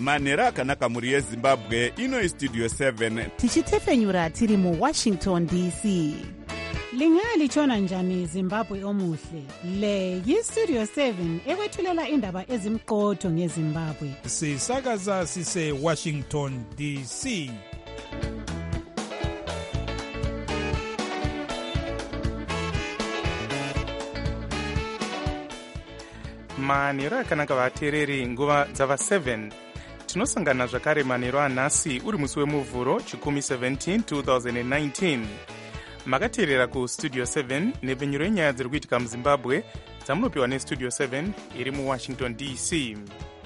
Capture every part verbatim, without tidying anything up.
manhero akanaka mhuri yezimbabwe. Ino istudio seven tichitefenyura tiri muwashington D C. Lingalitshona njani Zimbabwe omuhle? Le yistudio seven ekwethulela indaba ezimqotho ngeZimbabwe. Sisakaza sise Washington D C. manhero akanaka vateereri, nguva dzava seven. Tinosangana zvakare manhero anhasi uri musi wemuvhuro chikumi seventeen twenty nineteen. Makateerera kustudio seven nepfenyuro yenyaya dziri kuitika muzimbabwe dzamunopiwa nestudio seven iri muwashington D C.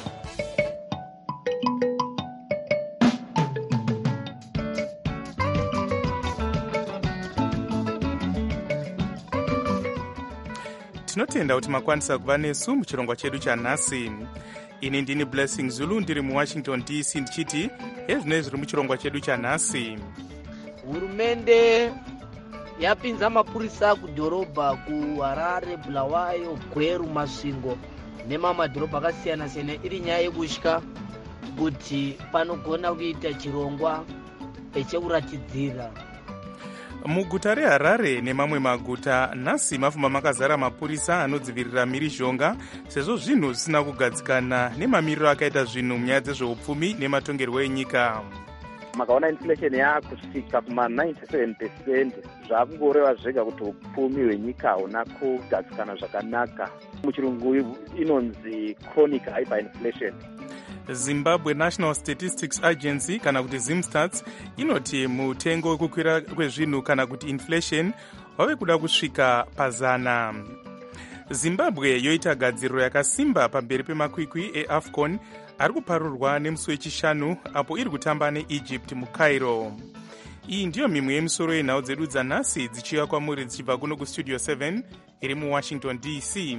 Tinotenda kuti makwanisa kuva nesu muchirongwa chedu chanhasi. Ini ndini Blessing Zulu ndiri muwashington D C ndichiti ezvinoi zviri muchirongwa chedu chanhasi. Hurumende yapinza mapurisa kudhorobha kuHarare, Bulawayo, Gweru, Masvingo nemamadhorobha akasiyana siyana iri nyaya yekutya kuti panogona kuita chirongwa chekuratidzira. Muguta reHarare nemamwe maguta nhasi mafumba makazara mapurisa anodzivirira mhirizhonga sezvo zvinhu zvisina kugadzikana nemamiriro akaita zvinhu munyaya dzezveupfumi nematongerwo enyika. Makaona inflation yakusvika kuma ninety-seven percent zvakungoreva zvega kuti upfumi hwenyika hauna kugadzikana zvakanaka. Muchirungu inonzi chronic hyperinflation. Zimbabwe National Statistics Agency kana kuti Zimstats inoti mutengo wekukwira kwezvinhu kana kuti inflation wave kuda kusvika pazana. Zimbabwe yoita gadziriro yakasimba pamberi pemakwikwi eAFCON ari kuparurwa nemusi wechishanu apo iri kutamba neEgypt muCairo. Iyi ndiyo mimwe yemisoro yenhau dzedu dzanhasi dzichiuya kwamuri dzichibva kuno kustudio seven iri muwashington D C.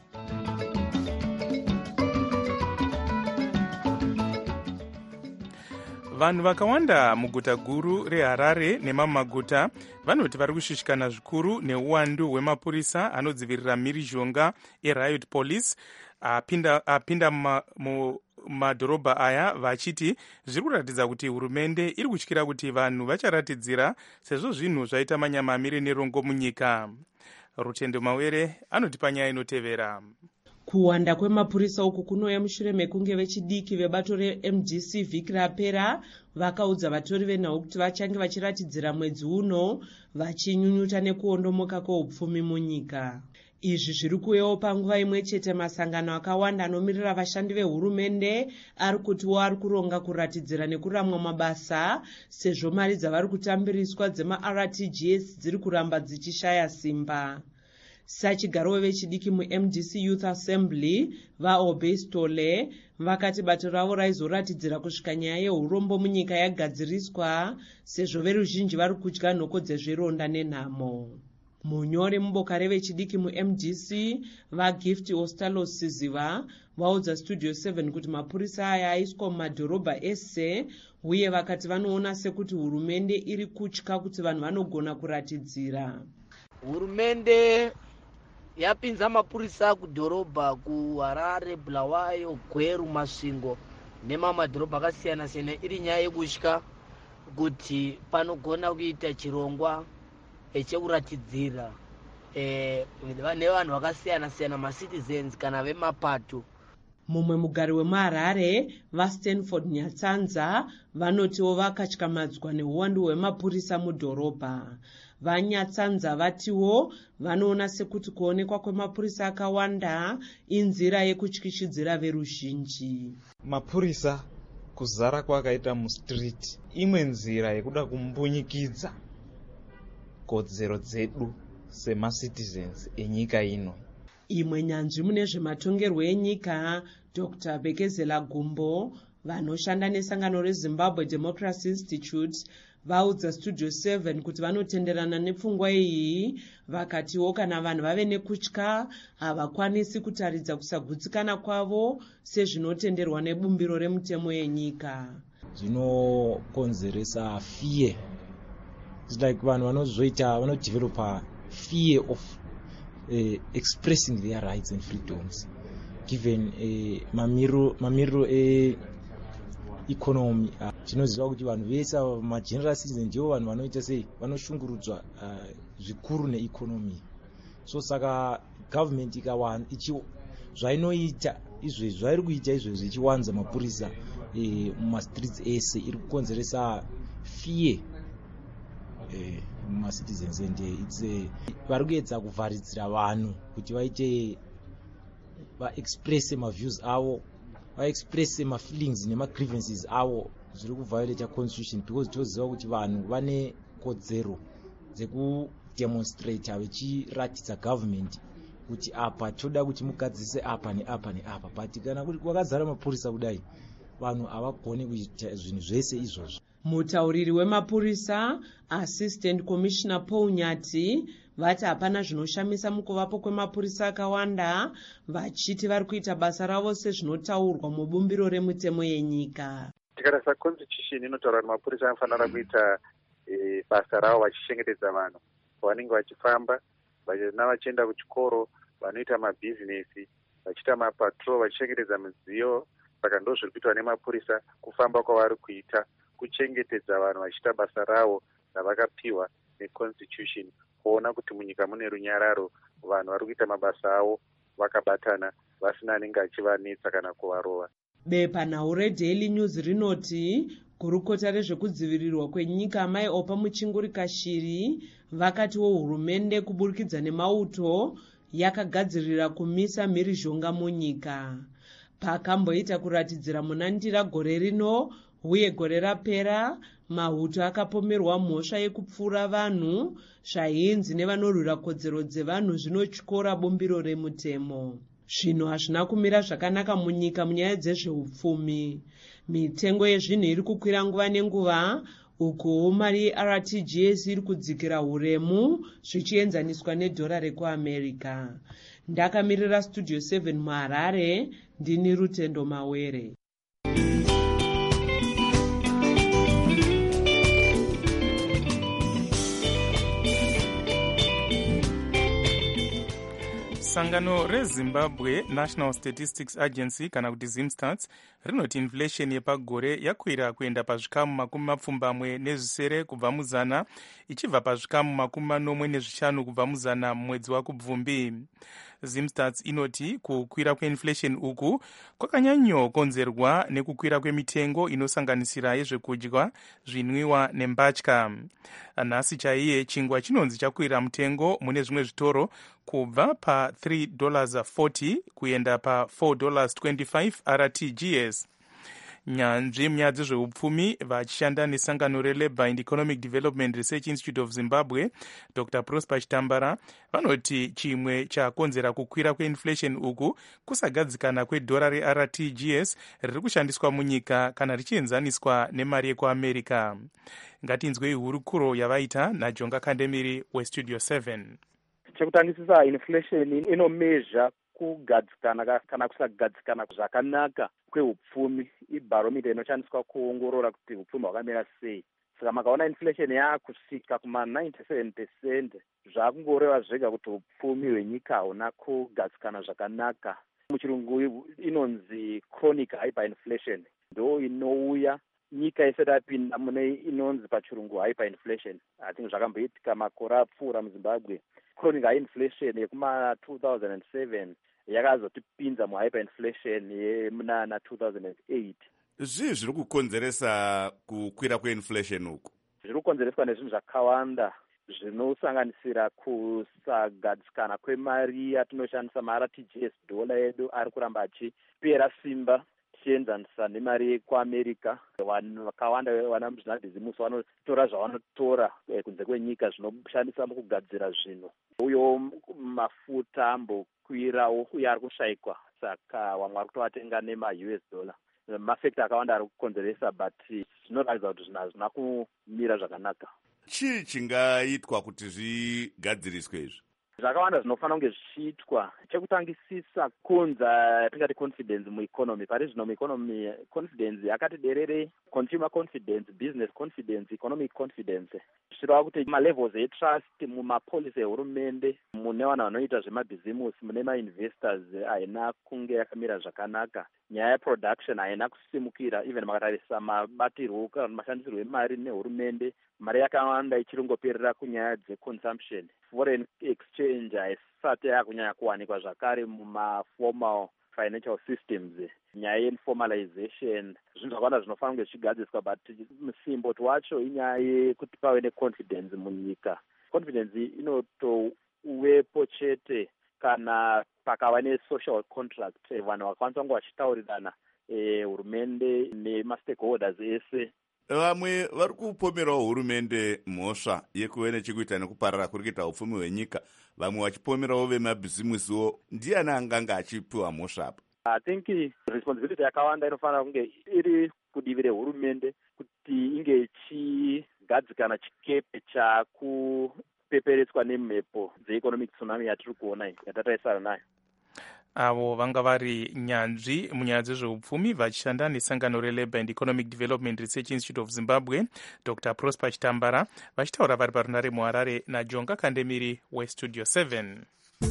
Vanhu vakawanda muguta guru reHarare nemamwe maguta vanoti vari kushushikana zvikuru neuwandu hwemapurisa anodzivirira mhirizhonga eriot police apinda, apinda mumadhorobha aya vachiti zviri kuratidza kuti hurumende iri kutyira kuti vanhu vacharatidzira sezvo zvinhu zvaita manyamamire nerongo munyika. Rutendo Mawere anotipa nyaya inotevera. Kuwanda kwemapurisa uku kunouya mushure mekunge vechidiki vebato reM D C vhiki rapera vakaudza vatori venhau kuti vachange vachiratidzira mwedzi uno vachinyunyuta nekuondomoka kweupfumi munyika. Izvi zviri kuuyawo panguva imwe chete masangano akawanda anomirira vashandi vehurumende ari kutiwo ari kuronga kuratidzira nekuramwa mabasa sezvo mari dzavari kutambiriswa dzema-R T G S dziri kuramba dzichishaya simba. Sachigaro vechidiki muM D C Youth Assembly vaObestole vakati bato ravo raizoratidzira kusvika nyaya yeurombo munyika yagadziriswa sezvo veruzhinji vari kudya nhoko dzezvironda nenhamo. Munyori muboka revechidiki muM D C vaGift Ostalos Siziva vaudza studio seven kuti mapurisa aya aiswa mumadhorobha ese uye vakati vanoona sekuti hurumende iri kutya kuti vanhu vanogona kuratidzira. Hurumende yapinza mapurisa kudhorobha kuHarare, Bulawayo, Gweru, Masvingo nemamadhorobha akasiyana siyana iri nyaya yekutya kuti panogona kuita chirongwa chekuratidzira eh, nevanhu vakasiyana siyana macitizens kana vemapato. Mumwe mugari wemuHarare vaStanford Nyatsanza vanotiwo vakatyamadzwa neuwandu hwemapurisa mudhorobha. Vanyatsanza vatiwo vanoona sekuti kuonekwa kwemapurisa akawanda inzira yekutyishidzira veruzhinji. Mapurisa kuzara kwakaita mustreet imwe nzira yekuda kumbunyikidza kodzero dzedu semacitizens enyika ino. Imwe nyanzvi mune zvematongerwo enyika Doctor Bekezela Gumbo vanoshanda nesangano reZimbabwe Democracy Institute vaudza studio seven kuti vanotenderana nepfungwa iyi vakatiwo kana vanhu vave nekutya havakwanisi kutaridza kusagutsikana kwavo sezvinotenderwa nebumbiro remutemo yenyika. Zvinokonzeresa fear. It's like vanhu vanozoita vanodevelopa fear of uh, expressing their rights and freedoms given uh, mamiro mamiro e economy. Tinoziva kuti vanhu vese mageneral citizen ndivo vanhu vanoita sei vanoshungurudzwa zvikuru neeconomy. So saka government ikawana ichi zvainoita izvezvi zvairi kuita izvezvi ichiwanza mapurisa mumastreets ese iri kukonzeresa fear mumacitizens and it's vari kuedza kuvharidzira vanhu kuti vaite vaexpresse maviews avo vaexpresse mafeelings nemagrievances avo zviri kuviolata constitution because toziva kuti vanhu vane kodzero dzekudemonstrata vachiratidza government kuti apa toda kuti mugadzise apa neapa neapa, but kana kuti kwakazara mapurisa kudai vanhu havagone kuita zvinhu zvese izvozvo. Mutauriri wemapurisa Assistant Commissioner Paul Nyati vati hapana zvinoshamisa mukuvapo kwemapurisa akawanda, vachiti vari kuita basa ravo sezvinotaurwa mubumbiro remutemo yenyika. Tikarasa constitution inotaura kuti mapurisa anofanira kuita e, basa ravo vachichengetedza vanhu vanenge vachifamba vana vachienda kuchikoro, vanoita mabhizinesi, vachiita mapatrol, vachichengetedza midziyo. Saka ndo zviri kuitwa nemapurisa kufamba kwavari kuita kuchengetedza vanhu vachiita basa ravo ravakapiwa neconstitution, kuona kuti munyika mune runyararo, vanhu vari kuita mabasa avo vakabatana vasina anenge achivanetsa kana kuvarova. Bepanhau reDaily News rinoti gurukota rezvekudzivirirwa kwenyika Mai Opa Muchingurika Shiri vakatiwo hurumende kuburikidza nemauto yakagadzirira kumisa mhirizhonga munyika. Pakamboita kuratidzira munandira gore rino uye gore rapera, mahuto akapomerwa mhosva yekupfura vanhu, zvainzi nevanorwira kodzero dzevanhu zvinotyora bumbiro remutemo. Zvinhu hazvina kumira zvakanaka munyika munyaya dzezveupfumi. Mitengo yezvinhu iri kukwira nguva nenguva, uko mari yeR T G S iri kudzikira huremu zvichienzaniswa nedhora rekuAmerica. Ndakamirira Studio seven muHarare, ndini Rutendo Mawere. Sangano reZimbabwe National Statistics Agency kana kuti ZimStats rinoti inflation yepagore yakwira kuenda pazvikamu makumi mapfumbamwe nezvisere kubva muzana ichibva pazvikamu makumi manomwe nezvishanu kubva muzana mumwedzi waKubvumbi. ZimStats inoti kukwira kweinflation uku kwakanyanyokonzerwa nekukwira kwemitengo inosanganisira yezvekudya, zvinwiwa nembatya. Nhasi chaiye chingwa chinonzi chakwira mutengo mune zvimwe zvitoro kubva pa three dollars forty kuenda pa four dollars twenty-five R T G S. Nyanzvi munyaya dzezveupfumi vachishanda nesangano reLabour and Economic Development Research Institute of Zimbabwe, Doctor Prosper Chitambara, vanoti chimwe chakonzera kukwira kweinflation uku kusagadzikana kwedhora reR T G S riri kushandiswa munyika kana richienzaniswa nemari yekuAmerica. Ngatinzwei hurukuro yavaita naJonga Kandemiri weStudio seven. Chekutangisisa, inflation inomezha kugadzikana kana kusagadzikana zvakanaka kweupfumi. Ibaromita inoshandiswa kuongorora kuti upfumi hwakamira sei. Saka makaona inflation yakusvika kuma ninety-seven percent, zvakungoreva zvega kuti upfumi hwenyika hauna kugadzikana zvakanaka. Muchirungu inonzi chronic hyperinflation, ndo inouya nyika isati yapinda mune inonzi pachirungu hyperinflation. I think zvakamboitika makore apfuura muZimbabwe. Chronic high inflation yekuma two thousand seven yakazotipinza muhyperinflation yemunana two thousand eight. Zvii zviri kukonzeresa kukwira kweinflation uku? Zviri kukonzereswa nezvinhu zvakawanda zvinosanganisira kusagadzikana kwemari yatinoshandisa maR T G S. Dhola yedu ari kuramba achipera simba tichienzanisa nemari yekuAmerica. Vanhu vakawanda vana muzvinabhizimusi vanotora zvavanotora kunze kwenyika zvinoshandisa mukugadzira zvinhu. Uyo mafuta ambokwirawo uye ari kushayikwa, saka vamwe vari kutovatenga nema-U S dollar. Mafekta akawanda ari kukonzeresa, but zvinoratidza kuti zvinhu hazvina kumira zvakanaka. Chii chingaitwa kuti zvigadziriswe izvi? Zvakawanda zvinofanira kunge zvichiitwa. Chekutangisisa kunza tingati confidence mueconomy. Pari zvino mueconomy confidence yakati derere, consumer confidence, business confidence, economic confidence. Zvirava kuti malevels etrust mumapolicy ehurumende, mune vanhu vanoita zvemabhizimusi, mune mainvestors haina kunge yakamira zvakanaka. nyaya yeproduction haina kusimukira. Even makatarisa mabatirwo kana mashandisirwo emari nehurumende, mari yakawanda ichiringoperera kunyaya dzeconsumption. Foreign exchange haisati yakunyanya kuwanikwa zvakare mumaformal financial systems. Nyaya yeformalization zvinhu zvakawanda zvinofanira kunge zvichigadziswa, but musimboti wacho inyaya yekuti pave neconfidence munyika. Confidence inotowepo chete kana pakava nesocial contract, vanhu vakwanisa kunge vachitaurirana, hurumende nemastakeholders ese. Vamwe vari kupomerawo hurumende mhosva yekuve nechekuita nekuparara kuri kuita upfumi hwenyika, vamwe vachipomerawo vemabhizimisiwo. Ndiani anganga achipiwa mhosva apa? I think responsibility yakawanda inofanira kunge iri kudivi rehurumende kuti inge ichigadzikana chikepe chakupeperetswa nemhepo dzeeconomic tsunami yatiri kuona iyi, yatatarisana nayo. Avo vanga vari nyanzvi munyaya dzezveupfumi vachishanda nesangano reLabour and Economic Development Research Institute of Zimbabwe, Dr Prosper Chitambara, vachitaura vari parunare muHarare naJonga Kandemiri weStudio seven.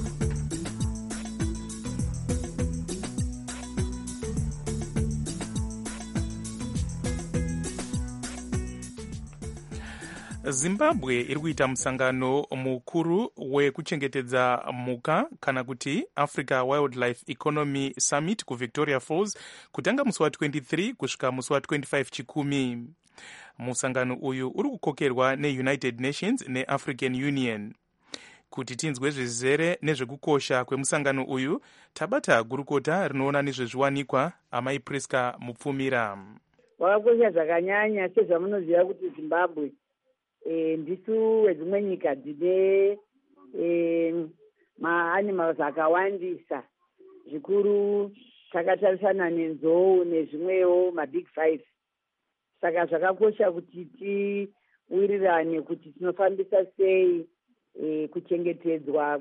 Zimbabwe iri kuita musangano mukuru wekuchengetedza mhuka kana kuti Africa Wildlife Economy Summit kuVictoria Falls kutanga musi wa23 kusvika musi wa25 chikumi. Musangano uyu uri kukokerwa neUnited Nations neAfrican Union. Kuti tinzwe zvizere nezvekukosha kwemusangano uyu, tabata gurukota rinoona nezvezviwanikwa Amai Priska Mupfumira. Wakakosha zvakanyanya sezvamunoziva kuti Zimbabwe E, ndisu wedzimwe nyika dzine e, maanimals akawandisa zvikuru takatarisana nenzou nezvimwewo mabig five. Saka zvakakosha kuti tiwirirane kuti tinofambisa sei e, kuchengetedzwa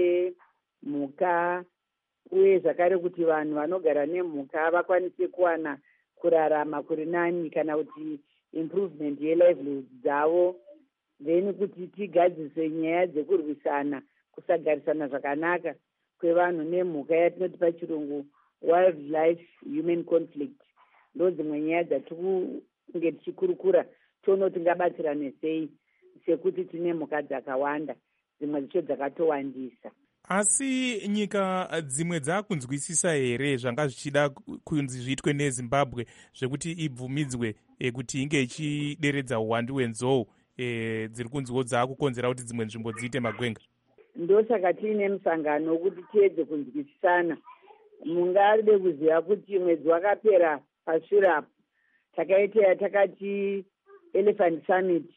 kwemhuka, uye zvakare kuti vanhu vanogara nemhuka vakwanise kuwana kurarama kuri nani kana kuti improvement yelivelihood dzavo. Then kuti tigadzise nyaya dzekurwisana kusagarisana zvakanaka kwevanhu nemhuka yatinoti pachirungu wildlife human conflict. Ndo dzimwe nyaya dzatikunge tichikurukura toona tingabatsirane sei, sekuti tine mhuka dzakawanda, dzimwe dzicho dzakatowandisa. Asi nyika dzimwe dzakunzwisisa here zvanga zvichida kunzi zviitwe neZimbabwe zvekuti ibvumidzwe e, kuti inge ichideredza uwandu hwenzou e, dziri kunziwo dzakukonzera kuti dzimwe nzvimbo dziite magwenga? Ndosaka tiine musangano wekuti tiedze kunzwisisana. Mungaride kuziva kuti mwedzi wakapera pashure apo takaita takati Elephant Summit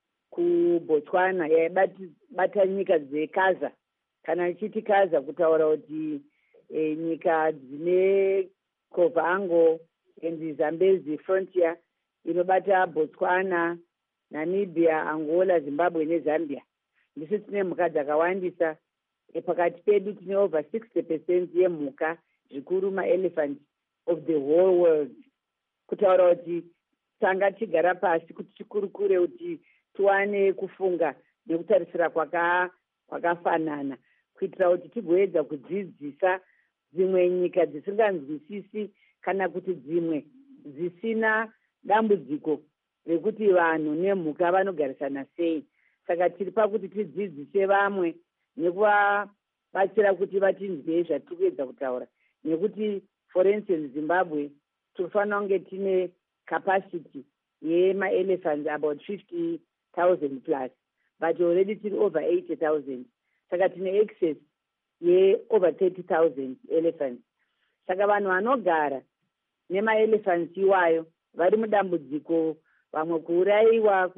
kuBotswana yaibata nyika dzekaza, kana ichiti kaza kutaura kuti e, nyika dzine Kovango and Zambezi frontier inobata Botswana, Namibia, Angola, Zimbabwe neZambia. Ndisu tine mhuka dzakawandisa. E, pakati pedu tine over sixty percent yemhuka zvikuru maelephant of the whole world. Kutaura kuti tanga tigara pasi kuti tikurukure kuti tuwane kufunga nekutarisira kwaka kwakafanana kuitira kuti tigoedza kudzidzisa dzimwe nyika dzisinganzwisisi kana kuti dzimwe dzisina dambudziko rekuti vanhu nemhuka vanogarisana sei. Saka tiri pakuti tidzidzise vamwe nekuvabatsira kuti vatinzwe zvatiri kuedza kutaura, nekuti for instance Zimbabwe tinofanira kunge tine capacity yemaelephants about fifty thousand plus, but already tiri over eighty thousand. Saka tine excess ye over thirty thousand elephants. Saka vanhu vanogara nemaelephants iwayo vari mudambudziko, vamwe kuurayiwa,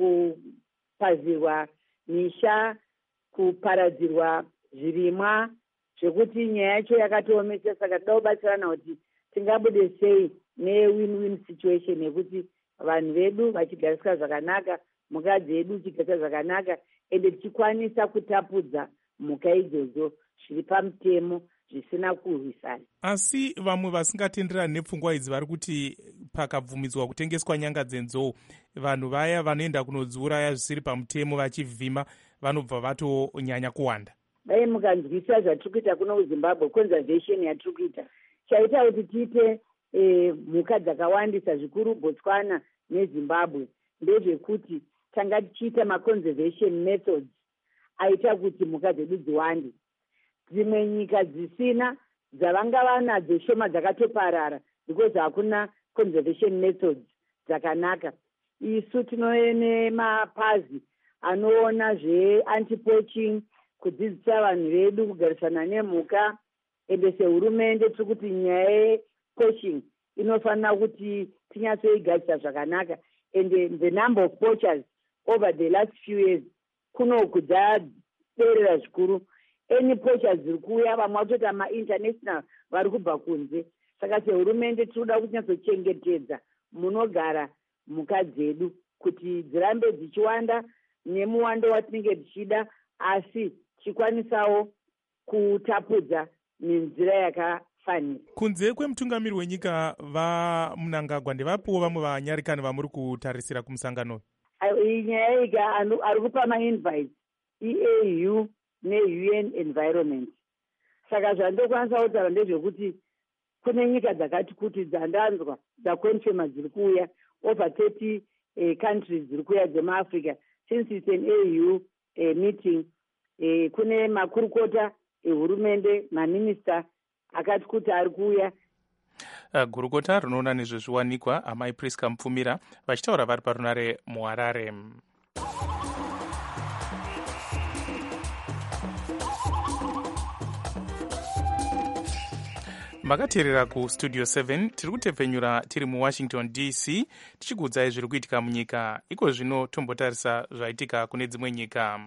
kupazirwa misha, kuparadzirwa zvirimwa, zvekuti nyaya yacho yakatoomesa. Saka toda kubatsirana kuti tingabude sei ne-win-win situation yekuti vanhu vedu vachigariswa zvakanaka, mhuka dzedu chigariswa zvakanaka, ende tichikwanisa kutapudza mhuka idzodzo zviri pamutemo zvisina kurwisana. Asi vamwe vasingatenderani nepfungwa idzi vari kuti pakabvumidzwa kutengeswa nyanga dzenzou, vanhu vaya vanoenda kunodziuraya zvisiri pamutemo vachivhima vanobva vatonyanya kuwanda. Dai mukanzwisisa zvatiri kuita kuno kuZimbabwe, conservation yatiri kuita chaita kuti tiite e, mhuka dzakawandisa zvikuru Botswana neZimbabwe ndezvekuti tanga tichiita maconservation methods aita kuti mhuka dzedu dziwande. Dzimwe nyika dzisina dzavanga vanadzo shoma dzakatoparara because hakuna conservation methods dzakanaka. Isu tinoene mapazi anoona zve-anti-poaching, kudzidzisa vanhu vedu kugarisana nemhuka, ende sehurumende tiri kuti nyaya ye-poaching inofanira kuti tinyatsoigadzisa zvakanaka. And the number of poachers over the last few years kuno kudzaderera zvikuru. Any poachers ziri kuuya vamwe vatota ma-international vari kubva kunze. Saka sehurumende tiri kuda kunyatsochengetedza munogara mhuka dzedu kuti dzirambe dzichiwanda nemuwando watinenge tichida, asi tichikwanisawo kutapudza nenzira yakafanira. Kunze kwemutungamiri wenyika vaMnangagwa ndevapowo vamwe vanyarikani vamuri kutarisira kumusangano? Iyi nyaya ika ari kupa ma-invite E A U ne-U N Environment. Saka zvandokwanisa kutaura ndezvekuti kune nyika dzakati kuti dzandanzwa dzakonfema dziri kuuya over thirty uh, countries dziri kuuya dzemaafrica. Since it's an A U uh, meeting, uh, kune makurukota ehurumende, maminista akati kuti ari kuuya. Uh, gurukota rinoona nezvezviwanikwa amai Priska Mupfumira vachitaura vari parunare muHarare. makateerera kustudio seven tiri kutepfenyura tiri muWashington D C tichikuudzai zviri kuitika munyika. Iko zvino tombotarisa zvaitika kune dzimwe nyika.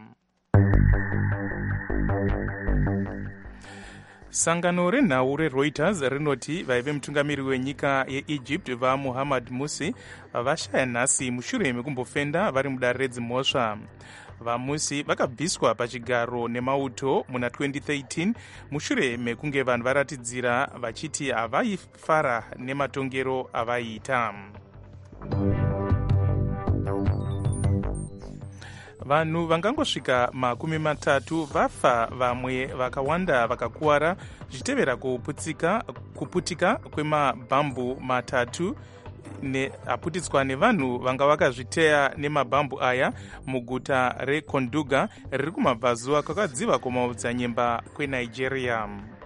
Sangano renhau reReuters rinoti vaive mutungamiri wenyika yeEgypt vaMuhammad Musi vashaya nhasi mushure mekumbofenda vari mudare redzimhosva. VaMusi vakabviswa pachigaro nemauto muna twenty thirteen mushure mekunge vanhu varatidzira vachiti havaifara nematongero avaiita. Vanhu vangangosvika makumi matatu vafa, vamwe vakawanda vakakuwara zvichitevera kuputika, kuputika kwemabhambu matatu ne aputitswa nevanhu vanga vakazviteya nemabhambu aya muguta reKonduga riri kumabvazuva kwakadziva kumaodzanyemba kweNigeria.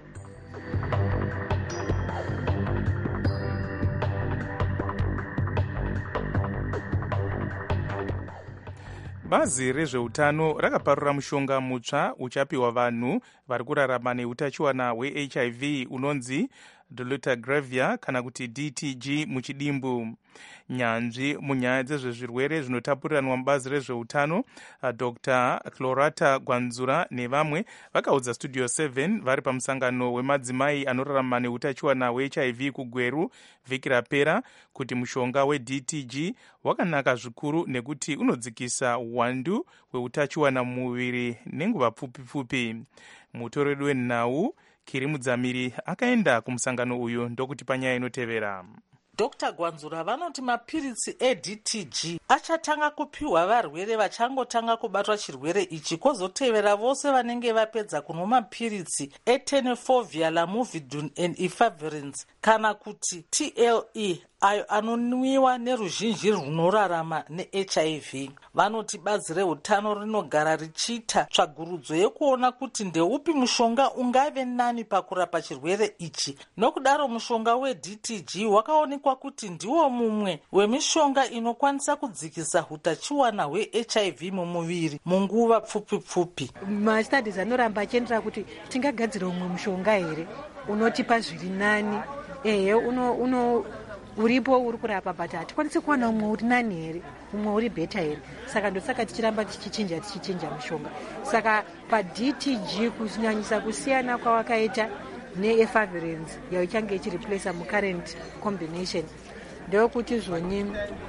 Bazi rezveutano rakaparura mushonga mutsva uchapiwa vanhu vari kurarama neutachiwana hweH I V unonzi dolutegravir kana kuti D T G muchidimbu. Nyanzvi munyaya dzezvezvirwere zvinotapuriranwa mubazi rezveutano Dr Clorata Gwanzura nevamwe vakaudza Studio seven vari pamusangano wemadzimai anorarama neutachiwana hweH I V kuGweru vhiki rapera kuti mushonga weD T G wakanaka zvikuru nekuti unodzikisa uwandu hweutachiwana mumuviri nenguva pfupi pfupi. Mutoreri wenhau Kiri Mudzamiri akaenda kumusangano uyu ndokuti panyaya inotevera. Dr Gwanzura vanoti mapiritsi eD T G achatanga kupiwa varwere vachangotanga kubatwa chirwere ichi, kwozotevera vose vanenge vapedza kunwa mapiritsi etenofovir, lamivudine and efavirenz kana kuti T L E ayo anonwiwa neruzhinji runorarama neH I V. Vanoti bazi reutano rinogara richiita tsvagurudzo yekuona kuti ndeupi mushonga ungave nani pakurapa chirwere ichi. Nokudaro mushonga weD T G wakaonekwa kuti ndiwo mumwe wemishonga inokwanisa kudzikisa hutachiwana hweH I V mumuviri munguva pfupi pfupi. Mastudis anoramba achiendera kuti tingagadzira umwe mushonga here unotipa zviri nani, ehe uno uno uripo uri kurapa but hatikwanisi kuwana umwe uri nani here, umwe uri beta here. Saka ndosaka tichiramba tichichinja tichichinja mushonga. Saka paD T G kunyanyisa kusiyana kwawakaita neefavirenz yaichange ichireplace mucurrent combination ndeyokuti zvoni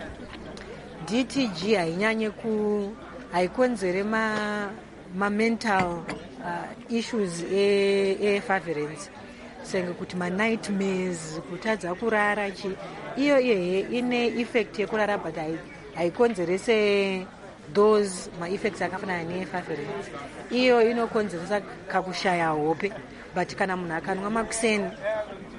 D T G hainyanye ku haikonzere ma ma-mental uh, issues efavirenz senge kuti ma-nightmares, kutadza kurara chi iyo iyehe ine effect yekurara but haikonzerese those ma-effects akafanana neefavirenz. Iyo inokonzeresa kakushaya hope, but kana munhu akanwa makuseni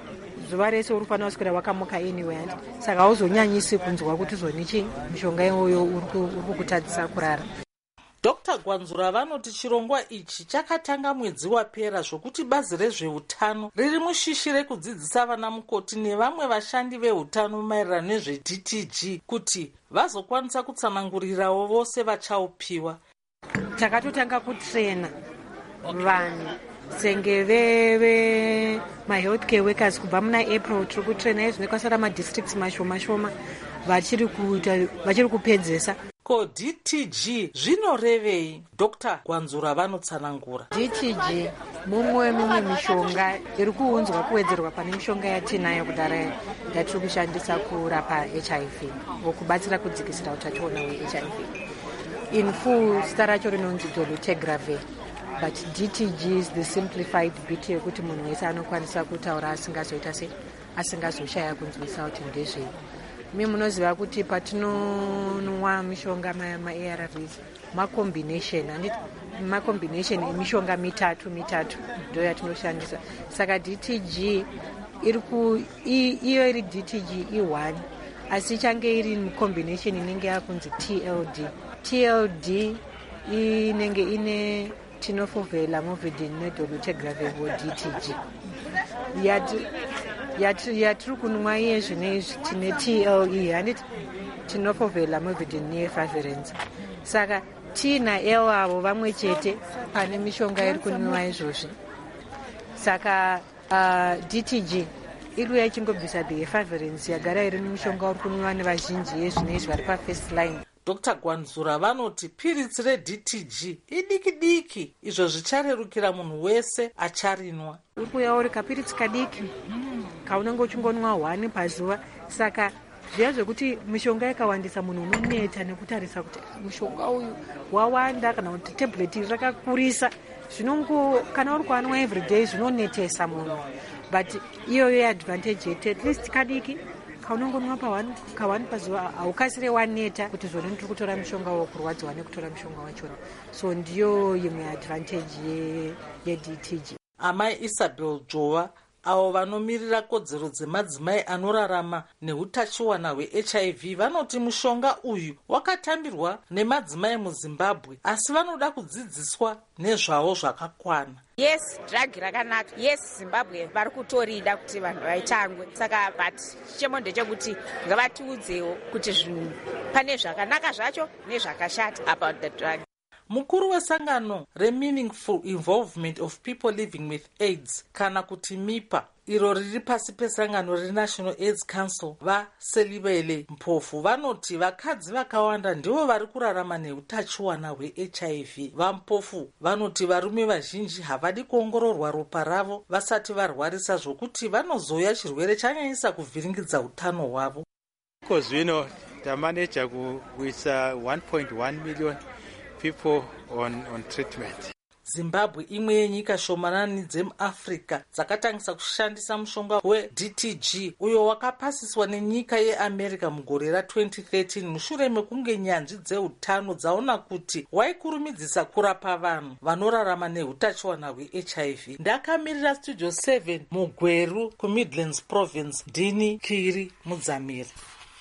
zuva rese uri kufanira kuswera wakamuka anyway handi saka hauzonyanyisi kunzwa kuti zvoni chii mishonga iyoyo uri kukutadzisa kurara. Dr Gwanzura vanoti chirongwa ichi chakatanga mwedzi wapera zvokuti bazi rezveutano riri mushishi rekudzidzisa vana mukoti nevamwe vashandi veutano maererano nezve-D T G kuti vazokwanisa kutsanangurirawo vose vachaupiwa. Takatotanga kutrena vanhu senge veve mahealthcare workers kubva muna April tiri kutrena izvino kwasara madistricts mashoma shoma vachiri kuita vachiri kupedzesa. Ko D T G zvinorevei? Dr Gwanzura vanotsanangura. D T G mumwe mimwe mishonga iri kuunzwa kuwedzerwa pane mishonga yatinayo kudara yatiri kushandisa kurapa H I V wokubatsira kudzikisira utachiona hwe-H I V. In full zita racho rinonzi dolutegravir, but D T G is the simplified bit yekuti munhu wese anokwanisa kutaura asingazoita sei asingazoshaya kunzwisa kuti ndezvei. Mi munoziva kuti patinonwa mishonga ma-A R Vs ma-combination handiti ma-combination emishonga mitatu mitatu ndo yatinoshandisa. Saka D T G iri ku iyo iri D T G i one asi ichange iri combination inenge yakunzi T L D. T L D inenge ine tenofovir, lamivudine nedolutegravir D T G. Yati yatiri kunwa iye zvino izvi tine T L E handiti tenofovir, lamivudine neefavirenza. Saka T na L avo vamwe chete pane mishonga iri kunwiwa izvozvi. Saka uh, D T G iri yachingobvisa the efavirenza yagara iri mishonga uri kunwiwa nevazhinji yezvino izvi vari pafirst line. Dr Gwanzura vanoti piritsi re-D T G idiki diki izvo zvicharerukira munhu wese acharinwa. Uri kuuya uri kapiritsi kadiki kaunenge uchingonwa one pazuva. Saka zviya zvekuti mishonga ikawandisa munhu unoneta nekutarisa kuti mushonga uyu wawanda kana kuti tablet rakakurisa zvinongo kana uri kuanwa everyday zvinonetesa munhu, but iyoyo yeadvantage yete at least kadiki kaunongonwa pawani kawani pazuva haukasire waneta kuti zvone tiri kutora mushonga wokurwadziwa nekutora mushonga wachona. So ndiyo imwe advantage ye-D T G. Amai Isabel Jova avo vanomirira kodzero dzemadzimai anorarama neutachiwana hwe-H I V vanoti mushonga uyu wakatambirwa nemadzimai muZimbabwe asi vanoda kudzidziswa nezvawo zvakakwana. Yes, drug rakanaka. Yes, Zimbabwe vari kutorida kuti vanhu vaitangwe. Saka but chichemo ndechekuti ngavatiudzewo kuti zvinhu pane zvakanaka zvacho nezvakashata about the drug. Mukuru wesangano re-Meaningful Involvement of People Living with AIDS kana kuti MIPA iro riri pasi pesangano re-National AIDS Council vaSelibele Mpofu vanoti vakadzi vakawanda ndivo vari kurarama neutachiwana hwe-H I V. VaMpofu vanoti varume vazhinji havadi kuongororwa ropa ravo vasati varwarisa zvokuti vanozoya chirwere chanyanyisa kuvhiringidza utano hwavo. Kozvino tamaneja kuisa one point one million people on, on treatment. Zimbabwe imwe yenyika shomanani dzemuAfrica dzakatangisa kushandisa mushonga we-D T G uyo wakapasiswa nenyika yeAmerica mugore ra-twenty thirteen mushure mekunge nyanzvi dzeutano dzaona kuti waikurumidzisa kurapa vanhu vanorarama neutachiwana hwe-H I V. Ndakamirira Studio seven muGweru kuMidlands Province, Dini Kiri Mudzamiri.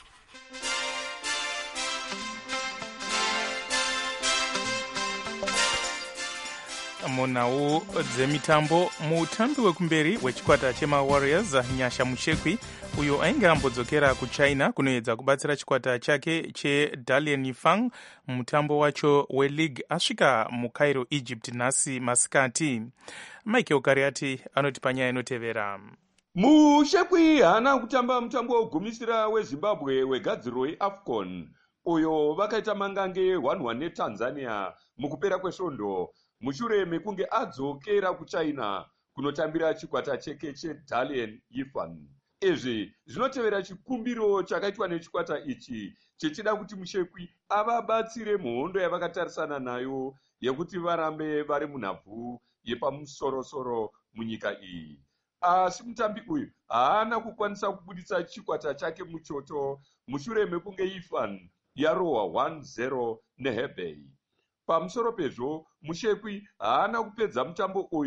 munhau dzemitambo mutambi wekumberi wechikwata chemawarriors Nyasha Muchekwi uyo ainge ambodzokera kuchina kunoedza kubatsira chikwata chake cheDalian Yifang mutambo wacho weleague asvika muCairo Egypt nhasi masikati. Michael Kariati anoti panyaya inotevera. Muchekwi haana kutamba mutambo wogumisira weZimbabwe wegadziro yeAFCON uyo vakaita mangange one one neTanzania mukupera kwesvondo mushure mekunge adzokera kuchina kunotambira chikwata cheke cheDalian Yifang. Izvi zvinotevera chikumbiro chakaitwa nechikwata ichi chechida kuti Muchekwi avabatsire muhondo yavakatarisana nayo yekuti varambe vari munhabvu yepamusorosoro munyika iyi. Asi mutambi uyu haana kukwanisa kubuditsa chikwata chake muchoto mushure mekunge Yifang yarohwa one zero neHebei. Pamusoro pezvo Muchekwi haana kupedza mutambo uyu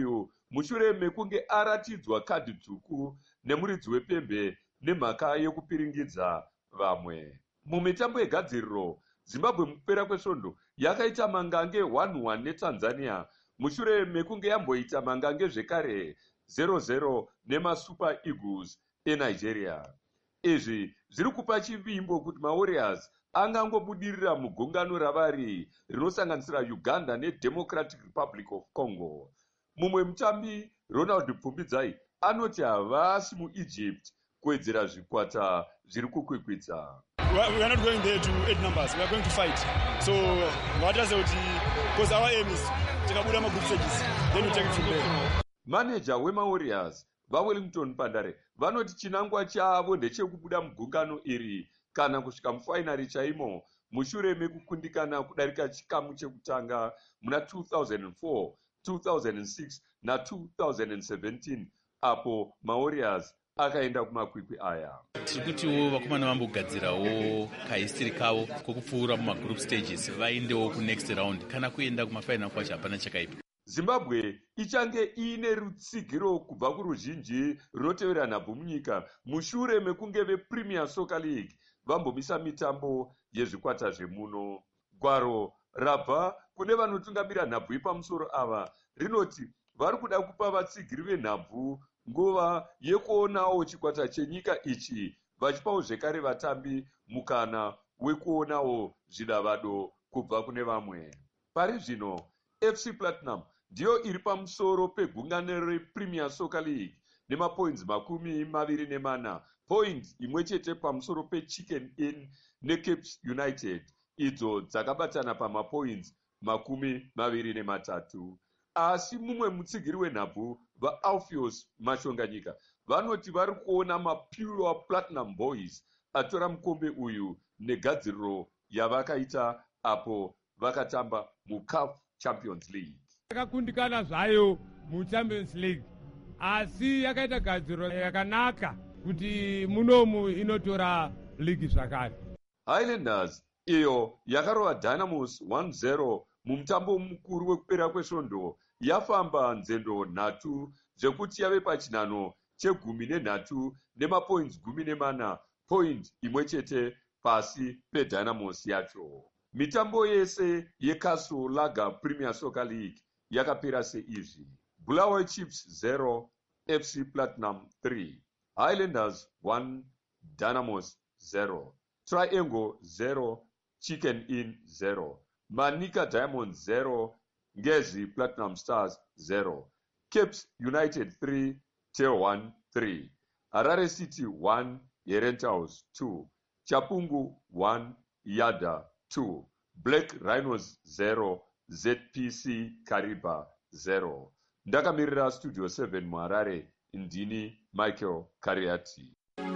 mushure mekunge aratidzwa kadhi dzvuku nemuridzi wepembe nemhaka yekupiringidza vamwe. Mumitambo yegadziriro, Zimbabwe mukupera kwesvondo yakaita mangange one one neTanzania mushure mekunge yamboita mangange zvekare zero zero nemaSuper Eagles eNigeria. Izvi zviri kupa chivimbo kuti maWarriors angangobudirira mugungano ravari rinosanganisira Uganda neDemocratic Republic of Congo. Mumwe mutambi Ronald Pfumbidzai anoti havasi muEgypt kuwedzera zvikwata zviri kukwikwidza. We are not going there to add numbers. We are going to fight. So what does it? Because our aim is to take a group stages. Then we take it from there. Manager weMaWarriors vaWellington Pandare vanoti chinangwa chavo ndechekubuda mugungano iri kana kusvika mufainari chaimo mushure mekukundikana kudarika chikamu chekutanga muna two thousand four, two thousand six na two thousand seventeen apo maWarriors akaenda kumakwikwi aya. Tiri kutiwo vakomana vambogadzirawo kahistiri kavo kokupfuura mumagroup stages vaendewo kunext round kana kuenda kumafainal kwacho hapana chakaipa. Zimbabwe ichange iine rutsigiro kubva kuruzhinji runotevera nhabvu munyika mushure mekunge vePremier Soccer League vambomisa mitambo yezvikwata zvemuno. Gwaro rabva kune vanotungamira nhabvu ipamusoro ava rinoti vari kuda kupa vatsigiri venhabvu nguva yekuonawo chikwata chenyika ichi vachipawo zvekare vatambi mukana wekuonawo zvidavado kubva kune vamwe. Pari zvino F C Platinum ndiyo iri pamusoro pegungano rePremier Soccer League nemapoints makumi maviri nemana, point imwe chete pamusoro peChicken Inn neCape United idzo dzakabatana pamapoints makumi maviri nematatu. Asi mumwe mutsigiri wenhabvu vaAlpheus Mashonganyika vanoti vari kuona maPure Platinum Boys atora mukombe uyu negadziriro yavakaita apo vakatamba muCAF Champions League. Yakakundikana zvayo muChampions League asi yakaita gadziriro yakanaka kuti munomu inotora ligi zvakare. Highlanders iyo yakarova Dynamos one zero mumutambo mukuru wekupera kwesvondo yafamba nzendo nhatu zvekuti yave pachinhano chegumi nenhatu nemapoints gumi nemana, point imwe chete pasi peDynamos yacho. Mitambo yese yeCastle Lager Premier Soccer League yakapera seizvi: Bulawayo Chiefs zero, F C Platinum three, Highlanders one, Dynamos zero, Triangle zero, Chicken Inn zero, Manica Diamonds zero, Ngezi Platinum Stars zero, Cape United three, Tail one three, Harare City one, Herentals two, Chapungu one, Yada two, Black Rhinos zero, Z P C Kariba zero. Ndakamirira Studio seven muHarare, ndini Michael Kariati.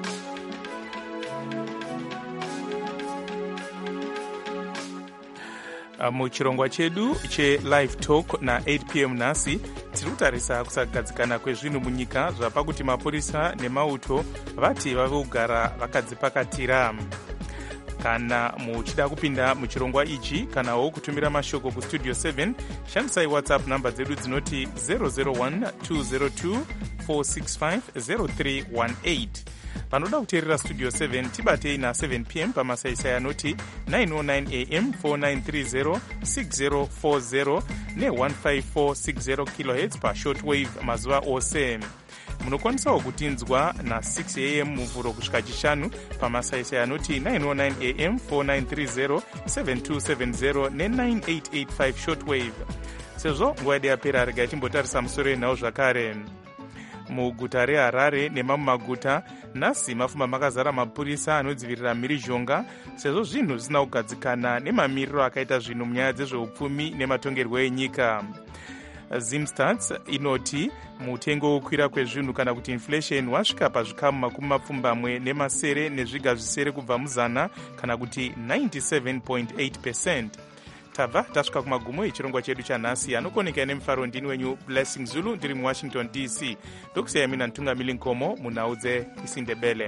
Muchirongwa chedu che-Live Talk na eight p m nhasi tiri kutarisa kusagadzikana kwezvinhu munyika zvapa kuti mapurisa nemauto vati vave kugara vakadzipakatira. Kana muchida kupinda muchirongwa ichi kanawo kutumira mashoko kustudio seven shandisai whatsapp namba dzedu dzinoti zero zero one two zero two four six five zero three one eight. Vanoda kuteerera studio seven tibatei na seven p m pamasaisai anoti nine oh nine a m four nine three zero six zero four zero ne one five four six zero kilohertz pashortwave mazuva ose. Munokwanisawo kutinzwa na six a m muvhuro kusvika chishanu pamasaisai anoti nine oh nine a m four nine three zero seven two seven zero ne nine eight eight five shortwave. Sezvo nguva yedu yapera, regai timbotarisa musoro enhau zvakare. Muguta reHarare nemamwe maguta nhasi mafamba makazara mapurisa anodzivirira mhirizhonga sezvo zvinhu zvisina kugadzikana nemamiriro akaita zvinhu munyaya dzezveupfumi nematongerwo enyika. Zimstats inoti mutengo wokukwira kwezvinhu kana kuti inflation wasvika pazvikamu makumi mapfumbamwe nemasere nezviga zvisere kubva muzana kana kuti ninety-seven point eight percent. Tabva tasvika kumagumo echirongwa chedu chanhasi. Anokoneka nemufaro ndini wenyu Blessing Zulu ndiri muWashington D C. Ndokusiyai mina Ntungamili Nkomo munhau dzeIsindebele.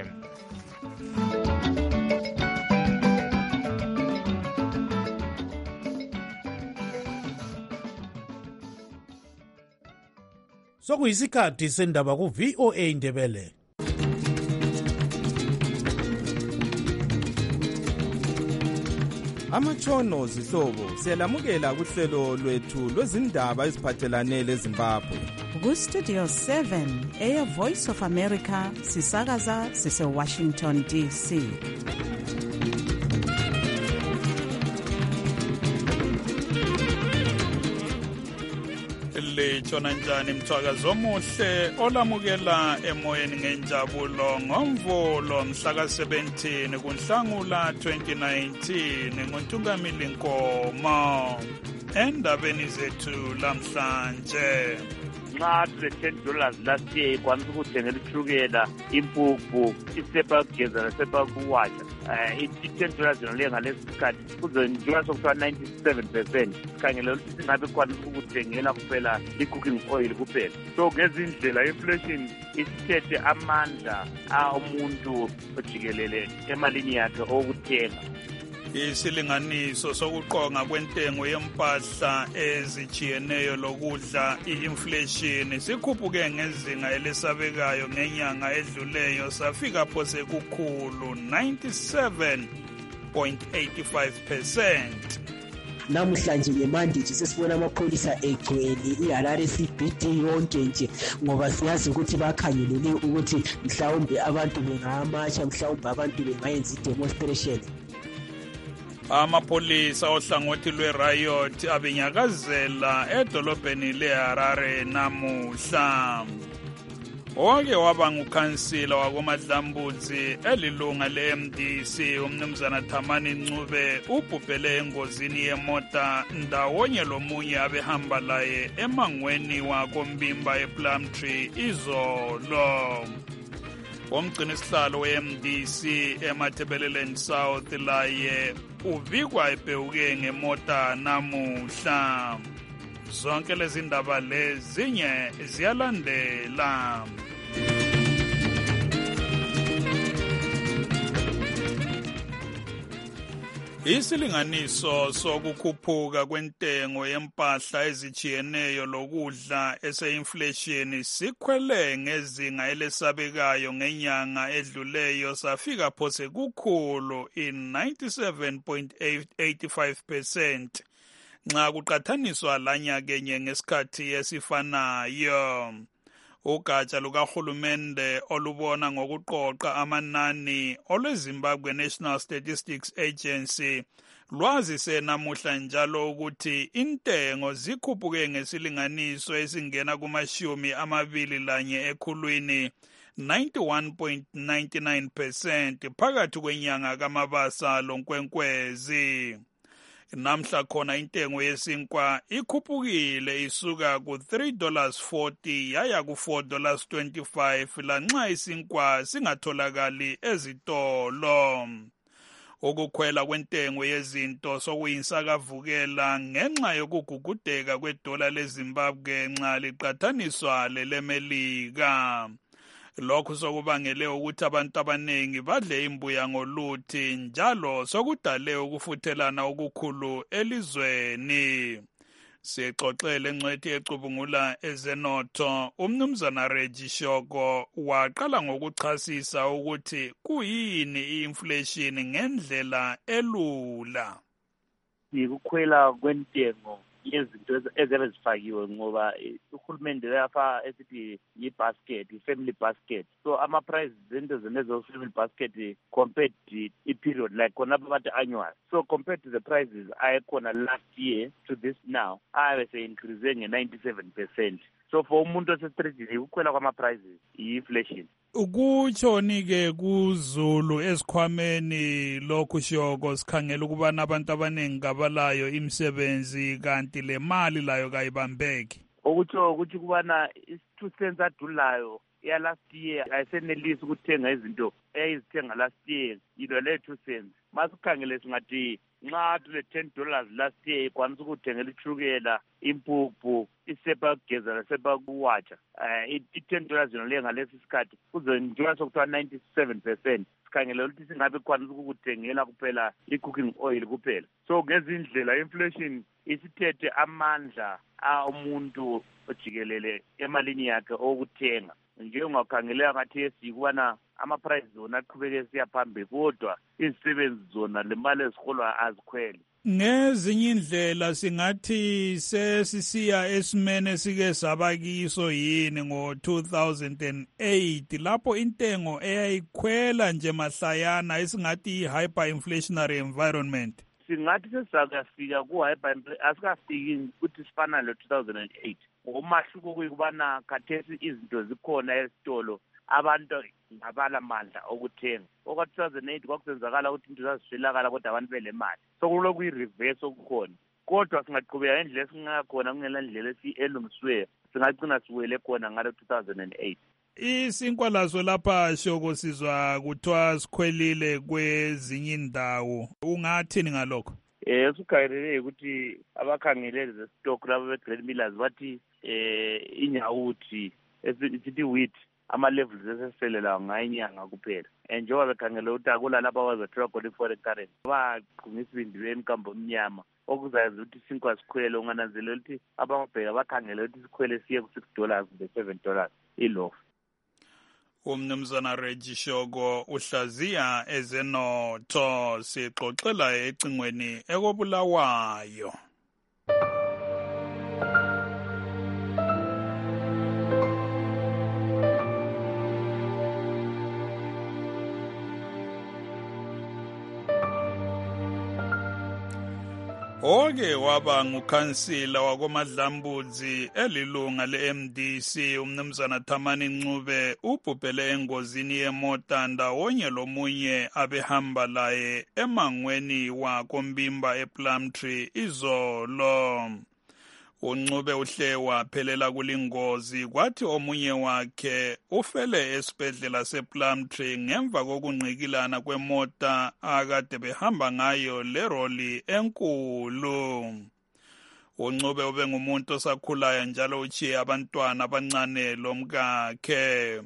So sekuyisikhathi sendaba ku-V O A Ndebele. Amatshono zihlobo siyalamukela kuhlelo lwethu lwezindaba eziphathelane leZimbabwe. Ku-Studio seven, Air Voice of America, sisakaza sise-Washington D C. Litshona njani mthwakazi omuhle olamukela emoyeni ngenjabulo ngomvulo mhla ka-seventeen kuNhlangula twenty nineteen nguNtungamili Nkomo. Endabeni zethu lamhlanje, nxa tule-ten dollars last year ikwanisa ukuthengela ushukela, impuphu, isepa yokugeza nesepa yokuwatsha. Um i-ten dollars yona leyo ngalesi sikhathi kuzonjengoba sokuthiwa ninety-seven percent sikhangele ukuthi singabe kwanisa ukuthengela kuphela i-cooking oil kuphela. So ngezindlela inflation isithethe amandla omuntu ojikelele emalini yakhe okuthenga. Isilinganiso sokuqonga kwentengo yempahla ezijiyeneyo lokudla i-inflation sikhuphuke ngezinga elesabekayo ngenyanga edluleyo safika phose kukhulu ninety-seven point eight five percent. Namhlanje ngemandiji sesibona amapholisa egcwele iHarare C B D yonke nje ngoba siyazi ukuthi bakhangelele ukuthi mhlawumbe abantu bengamatsha, mhlawumbe abantu bengayenza i-demonstration. Amapolisa ohlangothi lwe-riot abenyakazela edolobheni leHarare namuhla. Owake waba ngukhansila wakoMadlambudzi elilunga le-M D C umnumzana Thamani Ncube ubhubhele engozini yemota ndawonye lomunye abehamba laye emangweni wakoMbimba ePlumtree izolo. Umgcini isihlalo we-M D C eMatabeleland South laye uvikwa ebhewuke ngemota namuhla. Zonke lezi ndaba lezinye ziyalandela. Isilinganiso sokukhuphuka kwentengo yempahla ezijiyeneyo lokudla ese-inflation sikhwele ngezinga elesabekayo ngenyanga edluleyo safika phose kukhulu in ninety-seven point eight five percent nxa kuqathaniswa lanyakenye ngesikhathi esifanayo. Ugatsha lukahulumende olubona ngokuqoqa amanani olweZimbabwe National Statistics Agency lwazise namuhla njalo ukuthi intengo zikhuphuke ngesilinganiso esingena kumashumi amabili lanye ekhulwini ninety-one point nine nine percent phakathi kwenyanga kaMabasa loNkwenkwezi. Namhla khona intengo yesinkwa ikhuphukile isuka ku three dollars forty yaya ku four dollars twenty-five lanxa isinkwa singatholakali ezitolo. Ukukhwela kwentengo yezinto sokuyinsakavukela ngenxa yokugugudeka kwedola leZimbabwe nxa liqathaniswa lelemelika. Lokhu sokubangele ukuthi abantu abaningi badle imbuya ngoluthi njalo sokudale ukufuthelana okukhulu elizweni. Sixoxele ngcwethi ecubungula ezenotho umnumzana Reggie Shoko waqala ngokuchasisa ukuthi kuyini i-inflation ngendlela elula. Ukukhwela kwentengo yezinto ezabe zifakiwe ngoba uhulumende lapha esithi yi-basket, i-family basket. So ama-prices zinto zenezo family basket compared to i-period like khonapha bathi annual. So compared to the prices ayekhona last year to this now, ayabe se-increase nge-ninety-seven percent. So for umuntu osestreetini ukukhwela kwama-prices i-inflation. Ukutshoni-ke kuZulu esikhwameni lokhu Shoko sikhangela ukubana abantu abaningi kabalayo imisebenzi kanti le mali layo kayibambeki. Okutsho ukuthi kubana two cents adulayo ya last year ayisenelisi ukuthenga izinto eyizithenga last year yilo le two cents. Masikhangele singathi nxa tule ten dollars last year ikwanisa ukuthengela ichukela impuphu isepa yokugeza lesepa yokuwatsha um i-ten dollars yona leyo ngalesi sikhathi kuzenjengoba sokuthiwa ninety-seven percent sikhangele ukuthi singabe ikwanisa ukukuthengela kuphela i-cooking oil kuphela. So ngezindlela inflation isithethe amandla umuntu ojikelele emalini yakhe okuthenga. Njengokhangeleka ngathi esikubana ama-price zona aqhubeke siya phambili kodwa izisebenzi zona le mali eziholwa azikhwele. Ngezinye indlela singathi sesisiya esimene esike saba kiso yini ngo two thousand eight lapho intengo eyayikhwela nje mahlayana esingathi i-hyperinflationary environment. Singathi sesakafika ku-hyper asikafiki ukuthi sifana lo-two thousand eight. Ngomahluko kuyikubana khathesi izinto zikhona esitolo abantu ngabala mandla okuthenga. Oka two thousand eight kwakusenzakala ukuthi into zaziswelakala kodwa abantu bele mali. So kuloku i-reverse okukhona. Kodwa singaqhubeka ngendlela esingakhona kungela ndlela elungisiweyo singagcina siwele khona ngalo two thousand eight. Isinkwa lazo lapha shoko sizwa kuthiwa sikhwelile kwezinye indawo. Ungathini ngalokho? Eh sikhayirile ukuthi abakhangele zestock labo be-Green Millers bathi eh inyawuthi esithi wheat ama levels eseselela ngayinyanga kuphela. Njengoba bekhangela ukuthi akula lapha bazothola khona i-foreign currency baqhumisa ibindi emkambo omnyama okuzayenza ukuthi isinkwa sikhwele ungananzelela ukuthi ababheka bakhangela ukuthi sikhwele siye ku six dollars kumbe seven dollars ilofu. Umnumzana Reggie Shoko uhlaziya ezenotho sixoxela ecingweni ekobulawayo. Oke waba ngukhansila wakoMadlambudzi elilunga le-M D C umnumzana Thamani Ncube ubhubhele engozini yemota ndawonye lomunye abehamba laye emangweni wakoMbimba ePlumtree izolo. uNcube uhle waphelela kulingozi kwathi omunye wakhe ufele esibhedlela sePlumtree ngemva kokungqikilana kwemota akade behamba ngayo leroli enkulu. uNcube ube ngumuntu osakhulayo njalo uchiye abantwana abancane lomkakhe.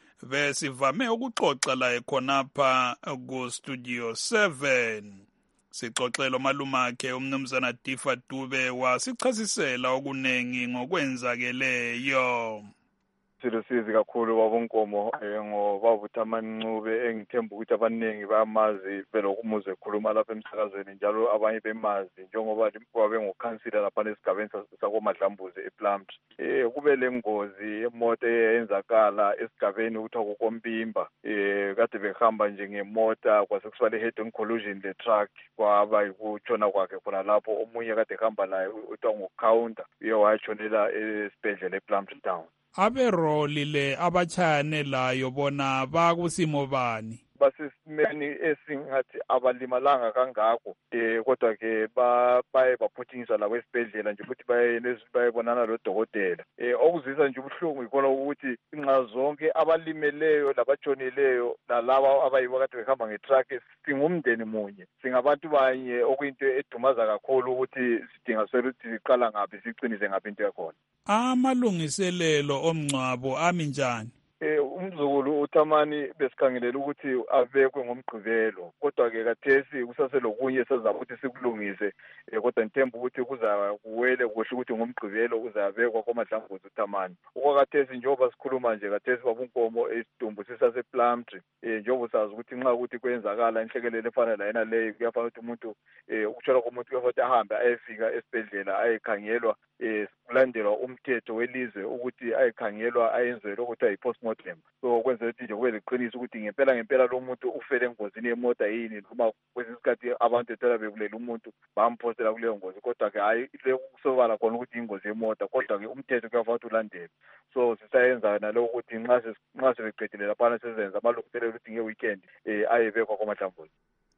Besivame ukuxoxa laye khonapha ku Studio seven. Sixoxela malumakhe umnumzana Difa Dube wasichasisela okunengi ngokwenzakeleyo. Silusizi kakhulu wabonkomo ngoba uThamani Ncube engithemba ukuthi abaningi bayamazi vele ukumuze ekhuluma lapha emsakazweni njalo abanye bemazi njengoba wabe ngokhansila lapha esigabeni sakoMadlambuzi ePlumtree. Eh kube lengozi emoto eyenzakala esigabeni ukuthi kukoMbimba eh kade behamba nje ngemota kwase kuswale head on collision le truck kwaba ukutshona kwakhe khona lapho omunye kade ehamba naye uthi ngocounter uye wayatshonela esibhedlela ePlumtree town. Aberoli le abachane layo bona bakusimo bani? Basesimeni esingathi abalimalanga kangako eh kodwa ke baye baphuthinyiswa la kwesibhedlela nje ukuthi baye bayebonana lodokotela. Eh okuzisa nje ubuhlungu ikona ukuthi inxa zonke abalimeleyo labatshonileyo nalabo abayibo kade behamba ngetruck singumndeni munye. Singabantu banye okuyinto edumaza kakhulu ukuthi sidinga ukuthi siqala ngaphi siqinise ngaphi into yakhona. Amalungiselelo omncwabo ami njani? Eh umzukulu uThamani besikhangelela ukuthi abekwe ngomgqibelo kodwa ke kathesi kusaselokunye sezaba ukuthi sikulungise kodwa ngithemba ukuthi kuza kuwele kuhle ukuthi ngomgqibelo uzabekwa koMadlambuzi uThamani. Okwakathesi njengoba sikhuluma nje kathesi babunkomo esidumbu sisasePlumtree eh njengoba sazi ukuthi nxa ukuthi kwenzakala inhlekelele efana la yena leyo kuyafanele ukuthi umuntu eh ukuthola komuntu kuyafanele ahambe ayefika esibhedlela ayekhangelwa eh kulandelwa umthetho welizwe ukuthi ayekhangelwa ayenzelwe ukuthi ayipost-mortem. So kwenza ukuthi nje kube leqiniso ukuthi ngempela ngempela lo muntu ufele engozini yemota yini noma kwesinye isikhathi abantu ethela bekulela umuntu bampostela kuleyo ngozi kodwa ke hayi kusobala khona ukuthi ingozi yemota kodwa ke umthetho kuyafanele ukuthi ulandele. So sisayenza naloko ukuthi nxa nxa sebeqedile lapha sesenza amalungiselelo ukuthi nge-weekend eh ayebekwa koMadlambuzi.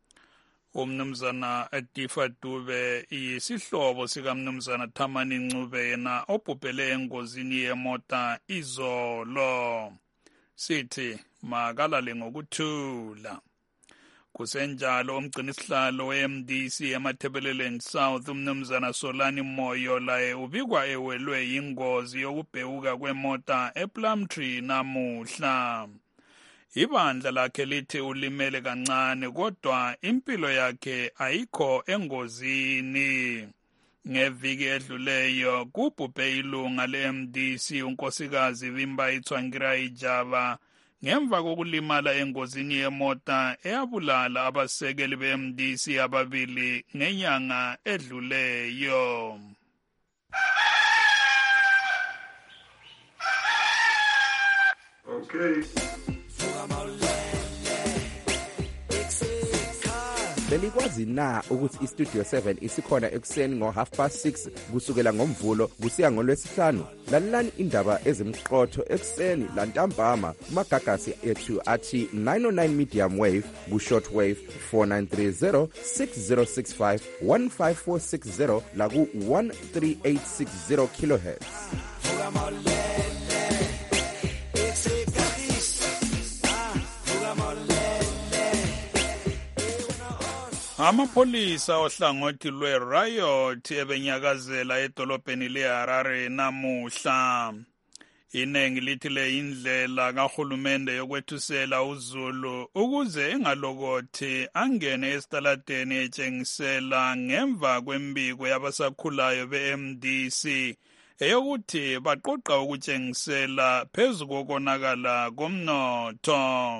Umnumzana Difa Dube isihlobo sikamnumzana Thamani Ncube yena obhubhele engozini yemota izolo. Sithi makalale ngokuthula. Kusenjalo umgcini sihlalo we-M D C emathebeleleni South umnumzana Solani Moyo laye ubikwa ewelwe yingozi yokubhewuka kwemota ePlumtree namuhla. Ibandla lakhe lithi ulimele kancane kodwa impilo yakhe ayikho engozini. Ngeviki edluleyo kubhubhe ilunga le-M D C unkosikazi Vimba Tsvangirai Java ngemva kokulimala engozini yemota eyabulala abasekeli be-M D C ababili ngenyanga edluleyo. Okay. Belikwazi na ukuthi iStudio seven isikhona ekuseni ngo half past six kusukela ngomvulo kusiya ngolwesihlanu? Lalelani indaba ezimqotho ekuseni lantambama kumagagasi ethu athi nine oh nine medium wave ku short wave four nine three zero six zero six five one five four six zero la ku one three eight six zero kilohertz. Amapholisa ohlangothi lwe-riot ebenyakazela edolobheni le-Harare namuhla. Inengi lithi le indlela kahulumende yokwethusela uZulu ukuze engalokothi angene esitaladeni etshengisela ngemva kwembiko yabasakhulayo be-M D C eyokuthi baqoqa ukutshengisela phezu kokonakala komnotho.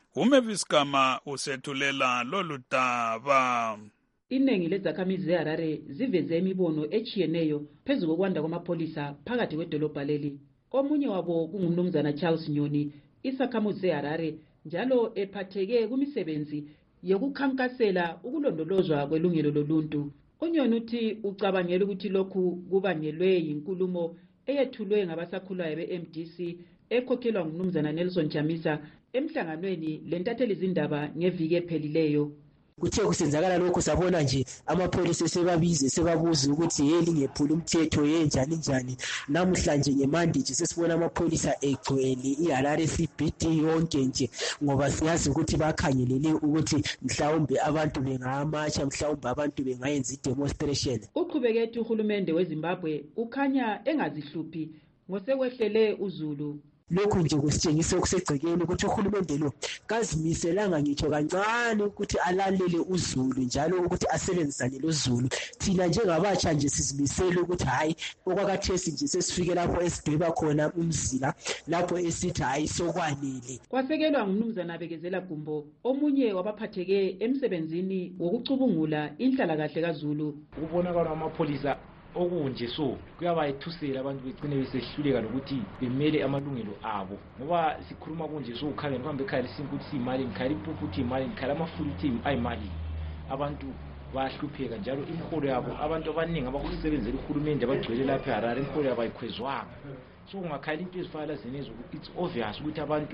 Umeviskama usethulela lolu daba. Iningi lezakhamizi zeHarare ziveze imibono echiyeneyo phezu kokwanda kwamapholisa phakathi kwedolobha leli. Omunye wabo kungumnumzana Charles Nyoni, isakhamuzi zeHarare, njalo ephatheke kumisebenzi yokukhankasela ukulondolozwa kwelungelo loluntu. Unyoni uthi ucabangela ukuthi lokhu kubangelwe yinkulumo eyethulwe ngabasakhulayo be-M D C ekhokhelwa ngumnumzana Nelson Chamisa emhlanganweni lentatheli izindaba ngeviki ephelileyo. Kuthe kusenzakala lokho sabona nje amapholisa sebabize sebabuza ukuthi yeli ngephula umthetho yenjani njani. Namhlanje ngeMonday sesibona amapholisa egcwele iHarare C B D yonke nje ngoba siyazi ukuthi bakhangelele ukuthi mhlawumbe abantu bengamatsha mhlawumbe abantu bengayenza i-demonstration. Uqhubekethe uhulumende weZimbabwe ukhanya engazihluphi ngosekwehlele uZulu. Lokhu nje kusitshengisa okusegcekeni ukuthi uhulumende lo kazimiselanga ngitsho kancane ukuthi alalele uZulu njalo ukuthi asebenzisane loZulu. Thina njengabatsha nje sizimisele ukuthi hayi okwakathesi nje sesifike lapho esidweba khona umzila lapho esithi hayi sokwanele. Kwasekelwa ngumnumzana Bekezela Gumbo, omunye wabaphatheke emsebenzini wokucubungula inhlalakahle kaZulu. Ukubonakala amapholisa okunje so kuyabayithusela abantu begcine besehluleka nokuthi bemele amalungelo abo ngoba sikhuluma kunje so ukhangela kwambe ekhaya sinkuthi imali ngikhali ipuputhi imali ngikhala amafulithi ayimali abantu bayahlupheka njalo imholo yabo abantu abaningi abakusebenzela uhulumende abagcwele lapha eHarare imholo yabo ayikhwezwanga so ungakhala into ezifana lezenezo it's obvious ukuthi abantu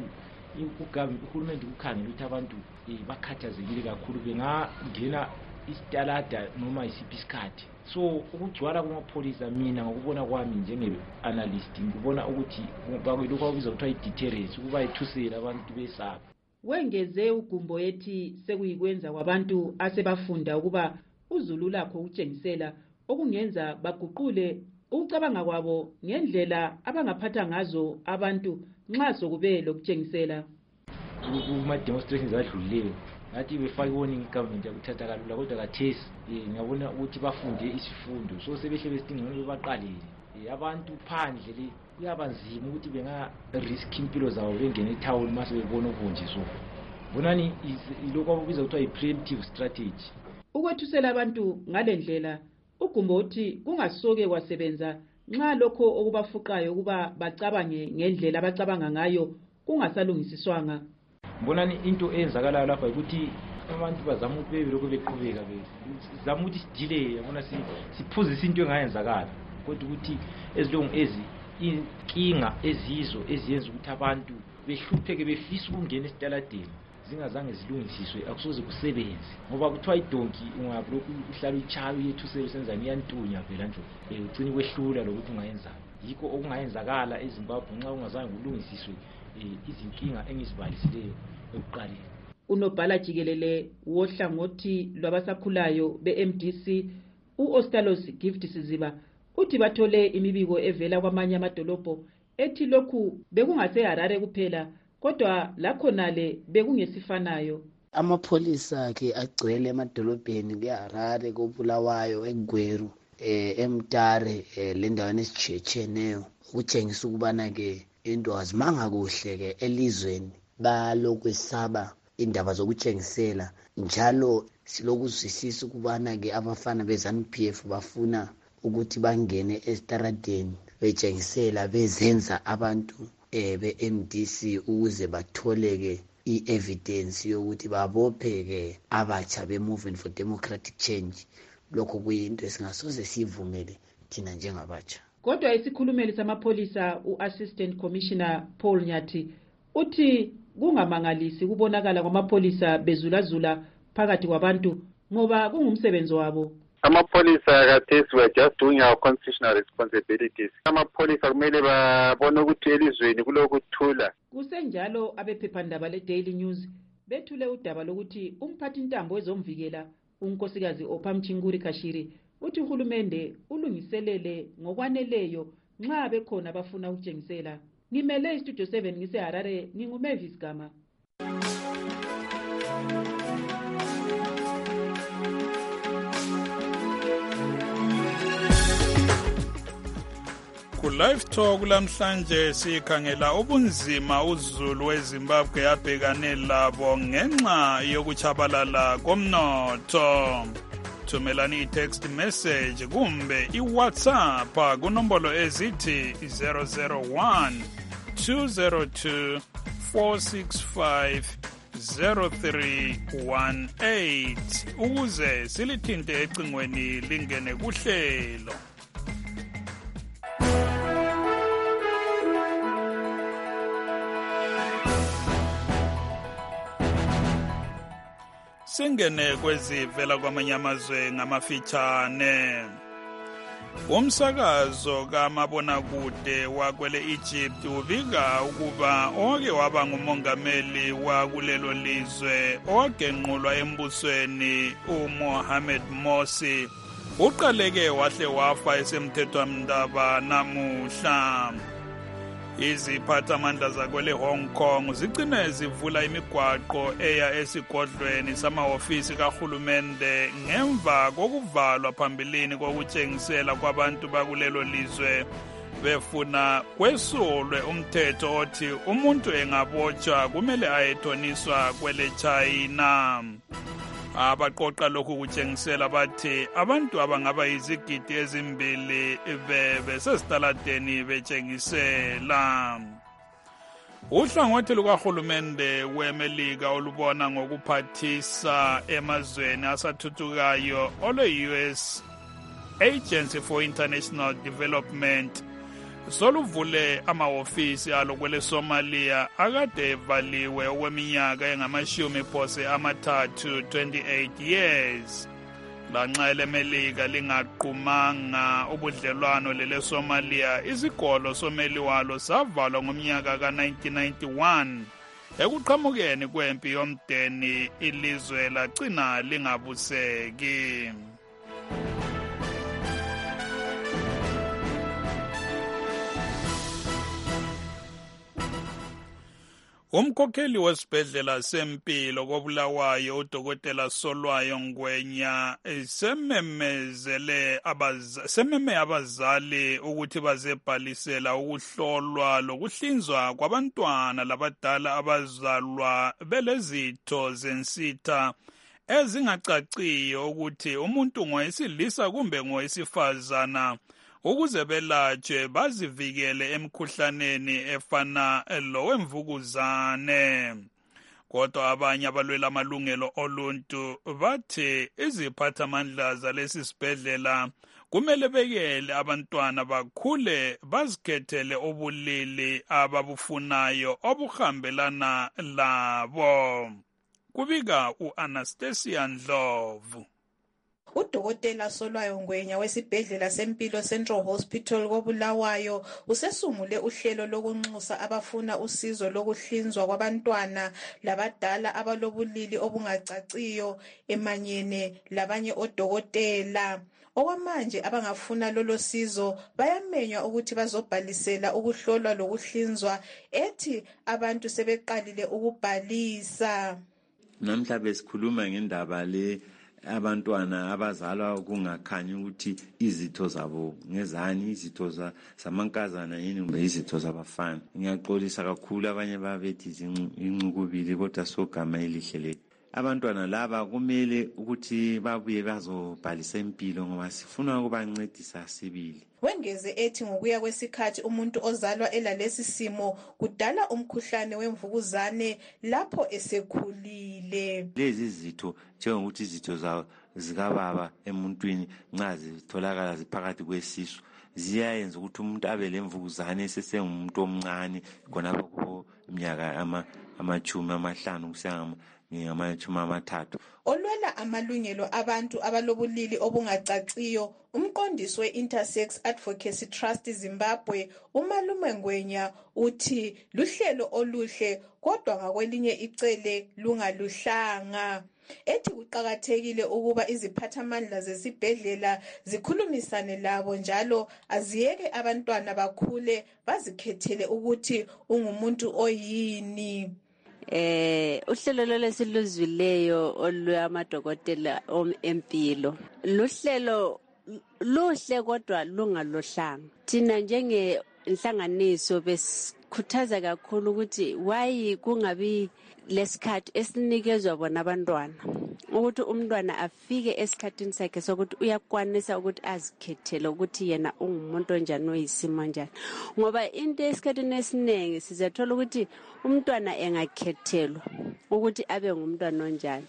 uhulumende ukhangela ukuthi abantu bakhathazekile kakhulu bengangena isitalada noma isiphi isikhathi. So ukugcwala kwamapholisa mina ngokubona kwami njenge-analyst ngibona ukuthi bakwelokhu ababiza kuthiwa i-deterrence ukuba yithusela abantu besaba. Wengeze uGumbo ethi sekuyikwenza kwabantu asebafunda ukuba uZulu lakho ukutshengisela okungenza baguqule ukucabanga kwabo ngendlela abangaphatha ngazo abantu nxa sokube lokutshengisela. Kuma-demonstrations adlulileyo ngathi befake warning government yakuthatha kalula kodwa kathesi ngiyabona ukuthi bafunde isifundo so sebehle besidingeni bebaqalele abantu phandle le kuyabanzima ukuthi benga-risk impilo zabo bengene etown mase bebona okunje so bonani ilokhu ababiza kuthiwa yi-preemptive strategy. Ukwethusela abantu ngale ndlela uGumbo uthi kungasoke kwasebenza nxa lokho okubafuqayo ukuba bacabange ngendlela abacabanga ngayo kungasalungisiswanga. Bonani into eyenzakalayo lapha ukuthi abantu bazama ukuthi bebe lokho beqhubeka bezama ukuthi sidile yabona siphuzisa into engayenzakala kodwa ukuthi ezilongu ezi inkinga ezizo eziyenza ukuthi abantu behlupheke befisa ukungena esitaladeni zingazange zilungisiswe akusoze kusebenze ngoba kuthiwa idonki ungabulokhu uhlala uyichaya uyethusela usenzani iyantunya phela nje ugcina kwehlula lokuthi ungayenzani. Yikho okungayenzakala eZimbabwe nxa ungazange kulungisiswe izinkinga engizibalisileyo ekuqaleni. Unobhala jikelele wohlangothi lwabasakhulayo be-M D C u-Ostalos Gift Siziba uthi bathole imibiko evela kwamanye amadolobho ethi lokhu bekungase-Harare kuphela kodwa lakhonale bekungesifanayo. Amapholisa ke agcwele emadolobheni kweHarare, koBulawayo, eGweru, eh eMtare, eh lendaweni esitshetsheneyo, ukutshengisa ukubana ke into azimanga kuhle ke elizweni, balokwesaba indaba zokutshengisela, njalo silokuzwisisa ukubana ke abafana be-ZANU P F bafuna ukuthi bangene esitaradeni betshengisela bezenza abantu eh be-M D C ukuze batholeke i-evidence yokuthi babopheke abatsha be-Movement for Democratic Change. Lokho kuyinto esingasoze sivumele thina njengabatsha. Kodwa isikhulumeli samapholisa u-Assistant Commissioner Paul Nyathi uthi kungamangalisi kubonakala kwamapholisa bezulazula phakathi kwabantu ngoba kungumsebenzi wabo. Amapholisa kathesi we are just doing our constitutional responsibilities. Amapholisa kumele babone ukuthi elizweni kulokuthula. Kusenjalo abephephandaba le-Daily News bethule udaba lokuthi umphathintambo wezomvikela unkosikazi Ophamchinguri Kashiri uthi uhulumende ulungiselele ngokwaneleyo nxa bekhona bafuna ukutshengisela. Ngimele iStudio seven ngise-Harare, nginguMavis Gama. Ku-Live Talk lamhlanje sikhangela ubunzima uZulu weZimbabwe yabhekane labo ngenxa yokuchabalala komnotho. Thumelani i-text message kumbe i-WhatsApp kunombolo ezithi zero zero one two zero two four six five zero three one eight ukuze silithinte ecingweni lingene kuhlelo. Singene kwezivela kwamanye amazwe ngamafitshane. Umsakazo kamabonakude wakwele Egypt ubika ukuba oke waba ngumongameli wakulelo lizwe ogenqulwa embusweni uMohamed Morsi uqaleke wahle wafa esemthethwamndaba namuhla. Iziphathamandla zakwele Hong Kong zigcine zivula imigwaqo eya esigodlweni samahofisi kahulumende ngemva kokuvalwa phambilini kokutshengisela kwabantu bakulelo lizwe befuna kwesulwe umthetho othi umuntu engabotshwa kumele ayethoniswa kwele China. Abaqoqa lokhu kutshengisela bathi abantu abangaba yizigidi ezimbili bebe sesitaladeni betshengisela. Uhlangothi lukahulumende weMelika olubona ngokuphathisa emazweni asathuthukayo olwe-U S Agency for International Development soluvule amahofisi alo kwele Somalia akade evaliwe okweminyaka engamashumi phose amathathu twenty-eight years. Lanxa eleMelika lingaqhumanga ubudlelwano lele Somalia, isikolo someli walo savalwa ngomnyaka ka nineteen ninety-one ekuqhamukeni kwempi yomdeni ilizwe lagcina lingabuseki. Umkhokheli wesibhedlela sempilo koBulawayo uDokotela Solwayo Ngwenya sememezele abazali sememe abazali ukuthi bazebhalisela ukuhlolwa lokuhlinzwa kwabantwana labadala abazalwa belezitho zensitha ezingacaciyo ukuthi umuntu ngowesilisa kumbe ngowesifazana ukuze belatshwe bazivikele emkhuhlaneni efana lowemvukuzane. Kodwa abanye abalwela amalungelo oluntu bathi iziphathamandla zalesi sibhedlela kumele bekele abantwana bakhule bazikhethele ubulili ababufunayo obuhambelana labo. Kubika u-Anastasia Ndlovu. Udokotela Solwayo Ngwenya wesibhedlela sempilo Central Hospital koBulawayo usesungule uhlelo lokunxusa abafuna usizo lokuhlinzwa kwabantwana labadala abalobulili obungacaciyo emanyene labanye odokotela. Okwamanje abangafuna lolo sizo bayamenywa ukuthi bazobhalisela ukuhlolwa lokuhlinzwa, ethi abantu sebeqalile ukubhalisa. Namhla besikhuluma ngendaba le abantwana abazalwa kungakhanyi ukuthi izitho zabo ngezani, izitho zamankazana yini kumbe izitho zabafana. Ngiyaxolisa kakhulu abanye babethi inqukubili kodwa sogama elihle lethu. Abantwana laba kumele ukuthi babuye bazobhalisa impilo ngoba sifuna ukubancedisa sibili. Wengeze ethi ngokuya kwesikhathi umuntu ozalwa elalesi simo kudala umkhuhlane wemvukuzane lapho esekhulile. Lezi zitho njengokuthi izitho zawo zikababa emuntwini nxa zitholakala ziphakathi kwesisu ziyayenza ukuthi umuntu abe lemvukuzane esesengumuntu omncane khonapho kubo iminyaka ama amachumi amahlanu kusiya ngamachumi amathathu. Olwela amalungelo abantu abalobulili obungacaciyo, umqondisi we-Intersex Advocacy Trust Zimbabwe uMalume Ngwenya uthi luhlelo oluhle kodwa ngakwelinye icele lungaluhlanga. Ethi kuqakathekile ukuba iziphathamandla zesibhedlela zikhulumisane labo njalo aziyeke abantwana bakhule bazikhethele ukuthi ungumuntu oyini. Eh uhlelo lolwesiluzwileyo olwamadokotela empilo luhlelo luhle kodwa lungalohlanga. Thina njenge inhlanganiso besikhuthaza kakhulu ukuthi why kungabi lesikhathi esinikezwa bona abantwana ukuthi umntwana afike esikhathini sakhe sokuthi uyakwanisa ukuthi azikhethele ukuthi yena ungumuntu onjani oyisimo njani, ngoba into esikhathini esiningi sizathola ukuthi umntwana engakhethelwa ukuthi abe ngumntwana onjani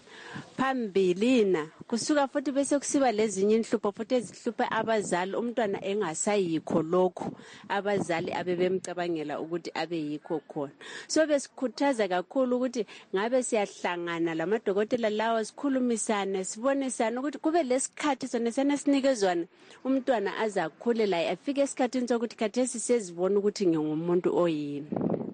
phambilina kusuka futhi bese kusiba lezinye inhlupho futhi ezihlupha abazali umntwana engasayikho lokho abazali abebemcabangela ukuthi abe yikho khona. So besikhuthaza kakhulu ukuthi ngabe siyahlangana lamadokotela lawa sikhulumisane sibonisane ukuthi kube lesikhathi sona senesikezwana umntwana azakhule la afike esikhathini sokuthi khathesi sezibona ukuthi ngingumuntu oyini.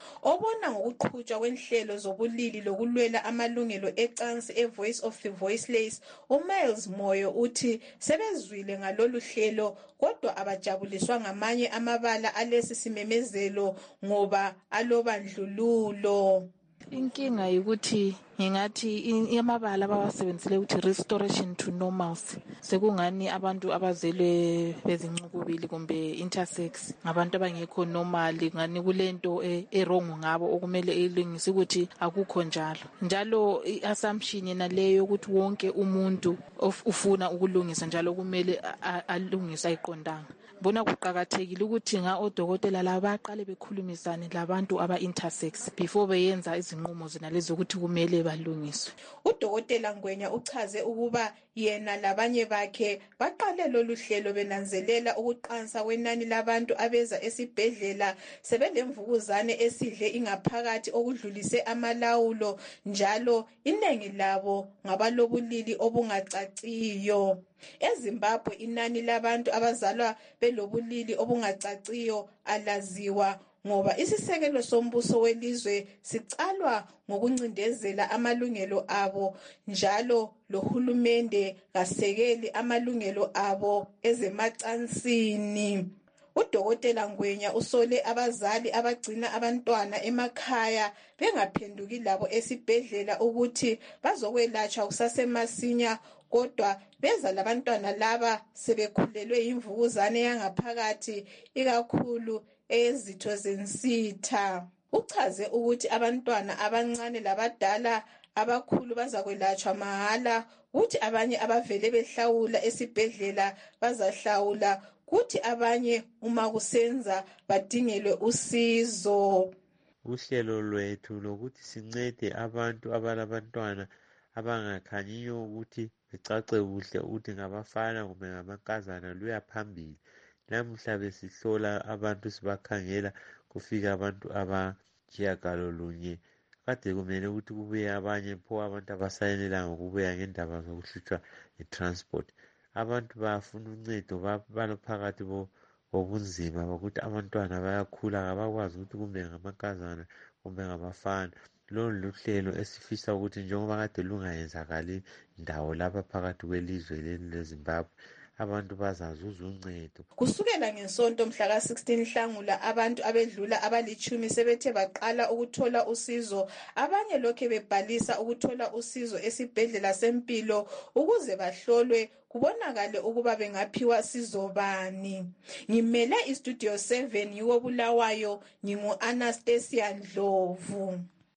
Obona ngokuqhutshwa kwenhlelo zobulili lokulwela amalungelo ecansi eVoice of the Voiceless, uMiles Moyo uthi sebezwile ngalolu hlelo kodwa abajabuliswa ngamanye amabala alesi simemezelo ngoba alobandlululo. Inkinga ukuthi ngingathi amabala abawasebenzile ukuthi restoration to normalcy sekungani abantu abazelwe bezincukubili kumbe intersex ngabantu abangekho normal, ngani kulento erongo ngabo okumele ilungise ukuthi akukho njalo. Njalo iassumption yena leyo ukuthi wonke umuntu ufuna ukulungisa njalo kumele alungise ayiqondanga. Bona kuqakathekile ukuthi nga odokotela laba baqale bekhulumisane labantu aba-intersex before beyenza izinqumo zina lezo ukuthi kumele balungiswe. Udokotela Ngwenya uchaze ukuba yena labanye bakhe baqale lolu hlelo benanzelela ukuqansa kwenani labantu abeza esibhedlela sebelemvukuzane esidle ingaphakathi okudlulise amalawulo, njalo iningi labo ngabalobulili obungacaciyo. EZimbabwe inani labantu abazalwa belobulili obungacaciyo alaziwa ngoba isisekelo sombuso welizwe sicalwa ngokuncindezela amalungelo abo, njalo lohulumende kasekeli amalungelo abo ezemacansini. Udokotela Ngwenya usole abazali abagcina abantwana emakhaya bengaphenduki labo esibhedlela ukuthi bazokwelatshwa kusasemasinya, kodwa beza labantwana laba sebekhulelwe imvukuzane yangaphakathi ikakhulu ezitho zensitha. Uchaze ukuthi abantwana abancane labadala abakhulu bazakwelatshwa mahala, kuthi abanye abavele behlawula esibhedlela bazahlawula, kuthi abanye uma kusenza badingelwe usizo. Uhlelo lwethu lokuthi sincede abantu abalabantwana abangakhanyiyo ukuthi becace kuhle ukuthi ngabafana kumbe ngamankazana luya phambili. Namuhla besihlola abantu sibakhangela kufika abantu abatshiyagalolunye. Kade kumele ukuthi kubuye abanye pho abantu abasayenelanga ukubuya ngendaba zokuhlutshwa ngetransport. abantu bayafuna uncedo balophakathi bobunzima bokuthi abantwana bayakhula abakwazi ukuthi kumbe ngamankazana kumbe ngabafana. Lolu luhlelo esifisa ukuthi njengoba kade lungayenzakali ndawo lapha phakathi kwelizwe leli leZimbabwe abantu bazazuza uncedo. Kusukela ngesonto mhla ka sixteen Nhlangula abantu abedlula abalichumi sebethe baqala ukuthola usizo, abanye lokhe bebhalisa ukuthola usizo esibhedlela sempilo ukuze bahlolwe kubonakale ukuba bengaphiwa sizo bani. Ngimele iStudio seven yiwo Bulawayo, ngingu Anastasia Ndlovu.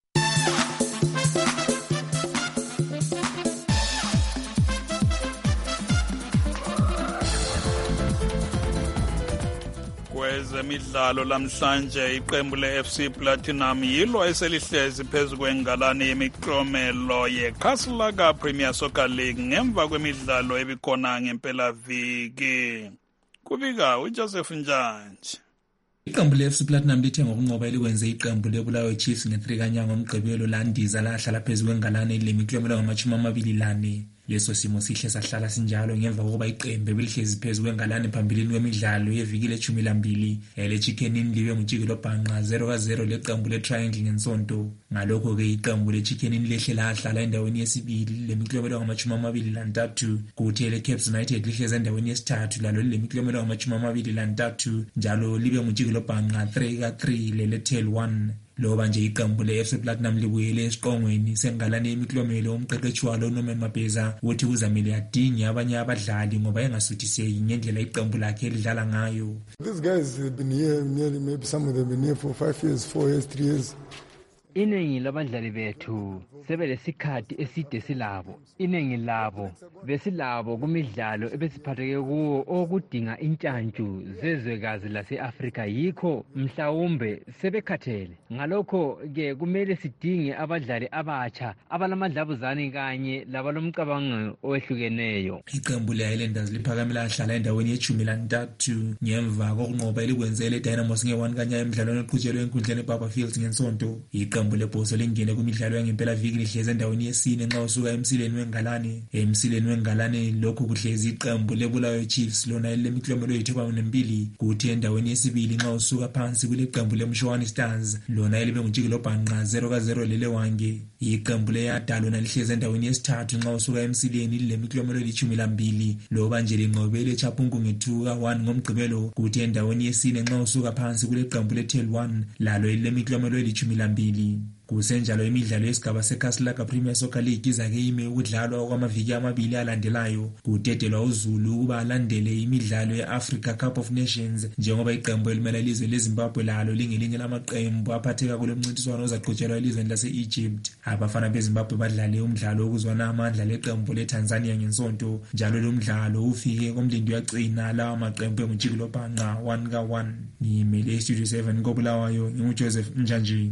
Kwezemidlalo lamhlanje iqembu le-F C Platinum yilo eselihlezi phezu kwengalane yemiklomelo yeCastle Premier Soccer League ngemva kwemidlalo ebikhona ngempelaviki. Kubika uJoseph Njanje. Iqembu le-F C Platinum lithe ngokunqoba elikwenze iqembu leBulawayo Chiefs nge-three kanyanga ngomgqibelo landiza lahlala phezu kwengalane lemiklomelo ngamashumi amabili lane. Leso simo sihle sahlala sinjalo ngemva kokuba iqembu belihlezi phezu kwengalane phambilini kwemidlalo yeviki lechumi lambili ele Chicken Inn libe ngujikelo bhanqa zero ka zero leqembu le-Triangle ngensonto. Ngalokho-ke iqembu le-Chicken Inn lehle lahlala endaweni yesibili lemiklomelo ngamashumi amabili lantathu, kuthi ele-Caps United lihlezi endaweni yesithathu lalo lemiklomelo ngamashumi amabili lantathu njalo libe ngujikelo bhanqa three ka three lele-Tail one. Loba nje iqembu le-F C Platinum libuyele esiqongweni sengalane yemiklomelo umqeqeshi walo uNorman Mabheza uthi kuzamele adinge abanye abadlali ngoba engasuthiseki ngendlela iqembu lakhe lidlala ngayo. These guys have been here nearly, maybe some of them been here for five years, four years, three years. Iningi labadlali bethu sebelesikhathi eside silabo. Iningi labo besilabo kumidlalo ebesiphatheke kuwo okudinga intshantshu zezwekazi lase-Afrika, yikho mhlawumbe sebekhathele. Ngalokho ke kumele sidinge abadlali abatsha abalamadlabuzane kanye labalomcabango owehlukeneyo. Iqembu le-Highlanders liphakamela ahlala endaweni yechumi lantathu ngemva kokunqoba elikwenzele Dynamos nge-one kanya emidlalweni eqhutshelwe enkundleni eBaba Fields ngensonto. Iqembu lebhoso lingene kumidlalo yangempela-viki lihlezi endaweni yesine nxa usuka emsileni wengalane. Emsileni wengalane lokhu kuhlezi iqembu leBulawayo Chiefs lona elilemiklomelo eyithoba nembili, kuthi endaweni yesibili nxa usuka phansi kuleqembu leMshowana Stars lona elibe ngujikelo bhanqa zero ka zero lelewange. Iqembu leYada lona lihlezi endaweni yesithathu nxa usuka emsileni lilemiklomelo elithumi lambili loba nje linqobele Chapungu nge-two ka one ngomgqibelo, kuthi endaweni yesine nxa usuka phansi kuleqembu leTail one lalo elilemiklomelo elithumi lambili. Kusenjalo imidlalo yesigaba seCastle Premier Soccer League izake ime ukudlalwa kwamaviki amabili alandelayo kudedelwa uZulu ukuba alandele imidlalo ye-Africa Cup of Nations njengoba iqembu elimela ilizwe leZimbabwe lalo lingelinye lamaqembu aphatheka kule mncintiswano ozaqhutshelwa elizweni lase-Egypt. Abafana beZimbabwe badlale umdlalo wokuzwana amandla leqembu leTanzania ngensonto, njalo lo mdlalo ufike komlindi uyagcina lawa maqembu engujikelo bhanqa one ka one. Ngimele iStudio seven koBulawayo, nginguJoseph Njanje.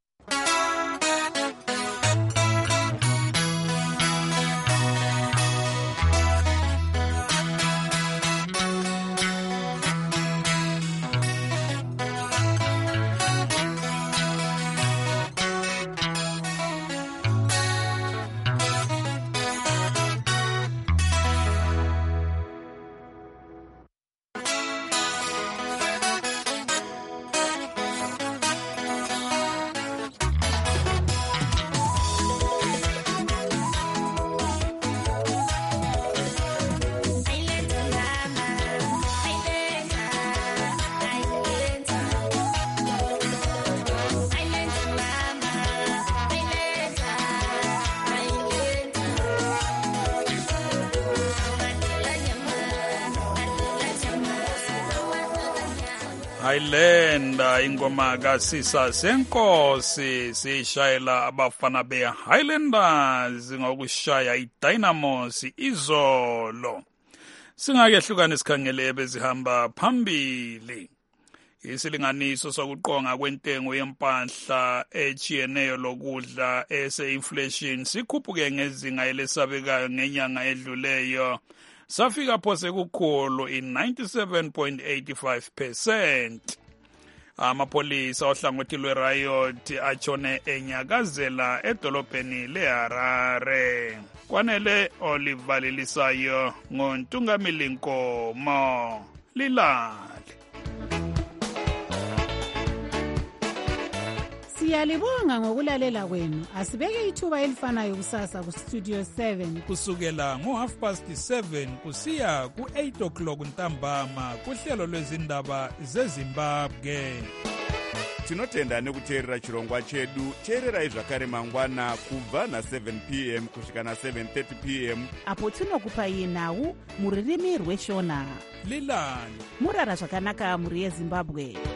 Highlander ingoma kasisa senkosi sishayela abafana be-Highlanders ngokushaya iDynamos izolo. Singakehlukana sikhangele bezihamba phambili. Isilinganiso sokuqonga kwentengo yempahla echiyeneyo lokudla ese-inflation sikhuphuke ngezinga elesabekayo ngenyanga edluleyo. Safika phose kukhulu in ninety-seven point eight five percent. Amapolisa ohlangothi lwe-riot atshone enyakazela edolobheni leHarare. kwanele olivalelisayo ngontungamili Nkomo. Lilali. Siyalibonga ngokulalela kwenu. Asibeke ithuba elifanayo kusasa ku Studio seven kusukela ngo half past seven kusiya ku eight o'clock ntambama kuhlelo lwezindaba zeZimbabwe. Tinotenda nekuteerera chirongwa chedu. Teererai zvakare mangwana kubva na seven p m kusvika na seven thirty p m apo tinokupai nhau muririmi rweshona. Lilani. Murara zvakanaka muri yeZimbabwe.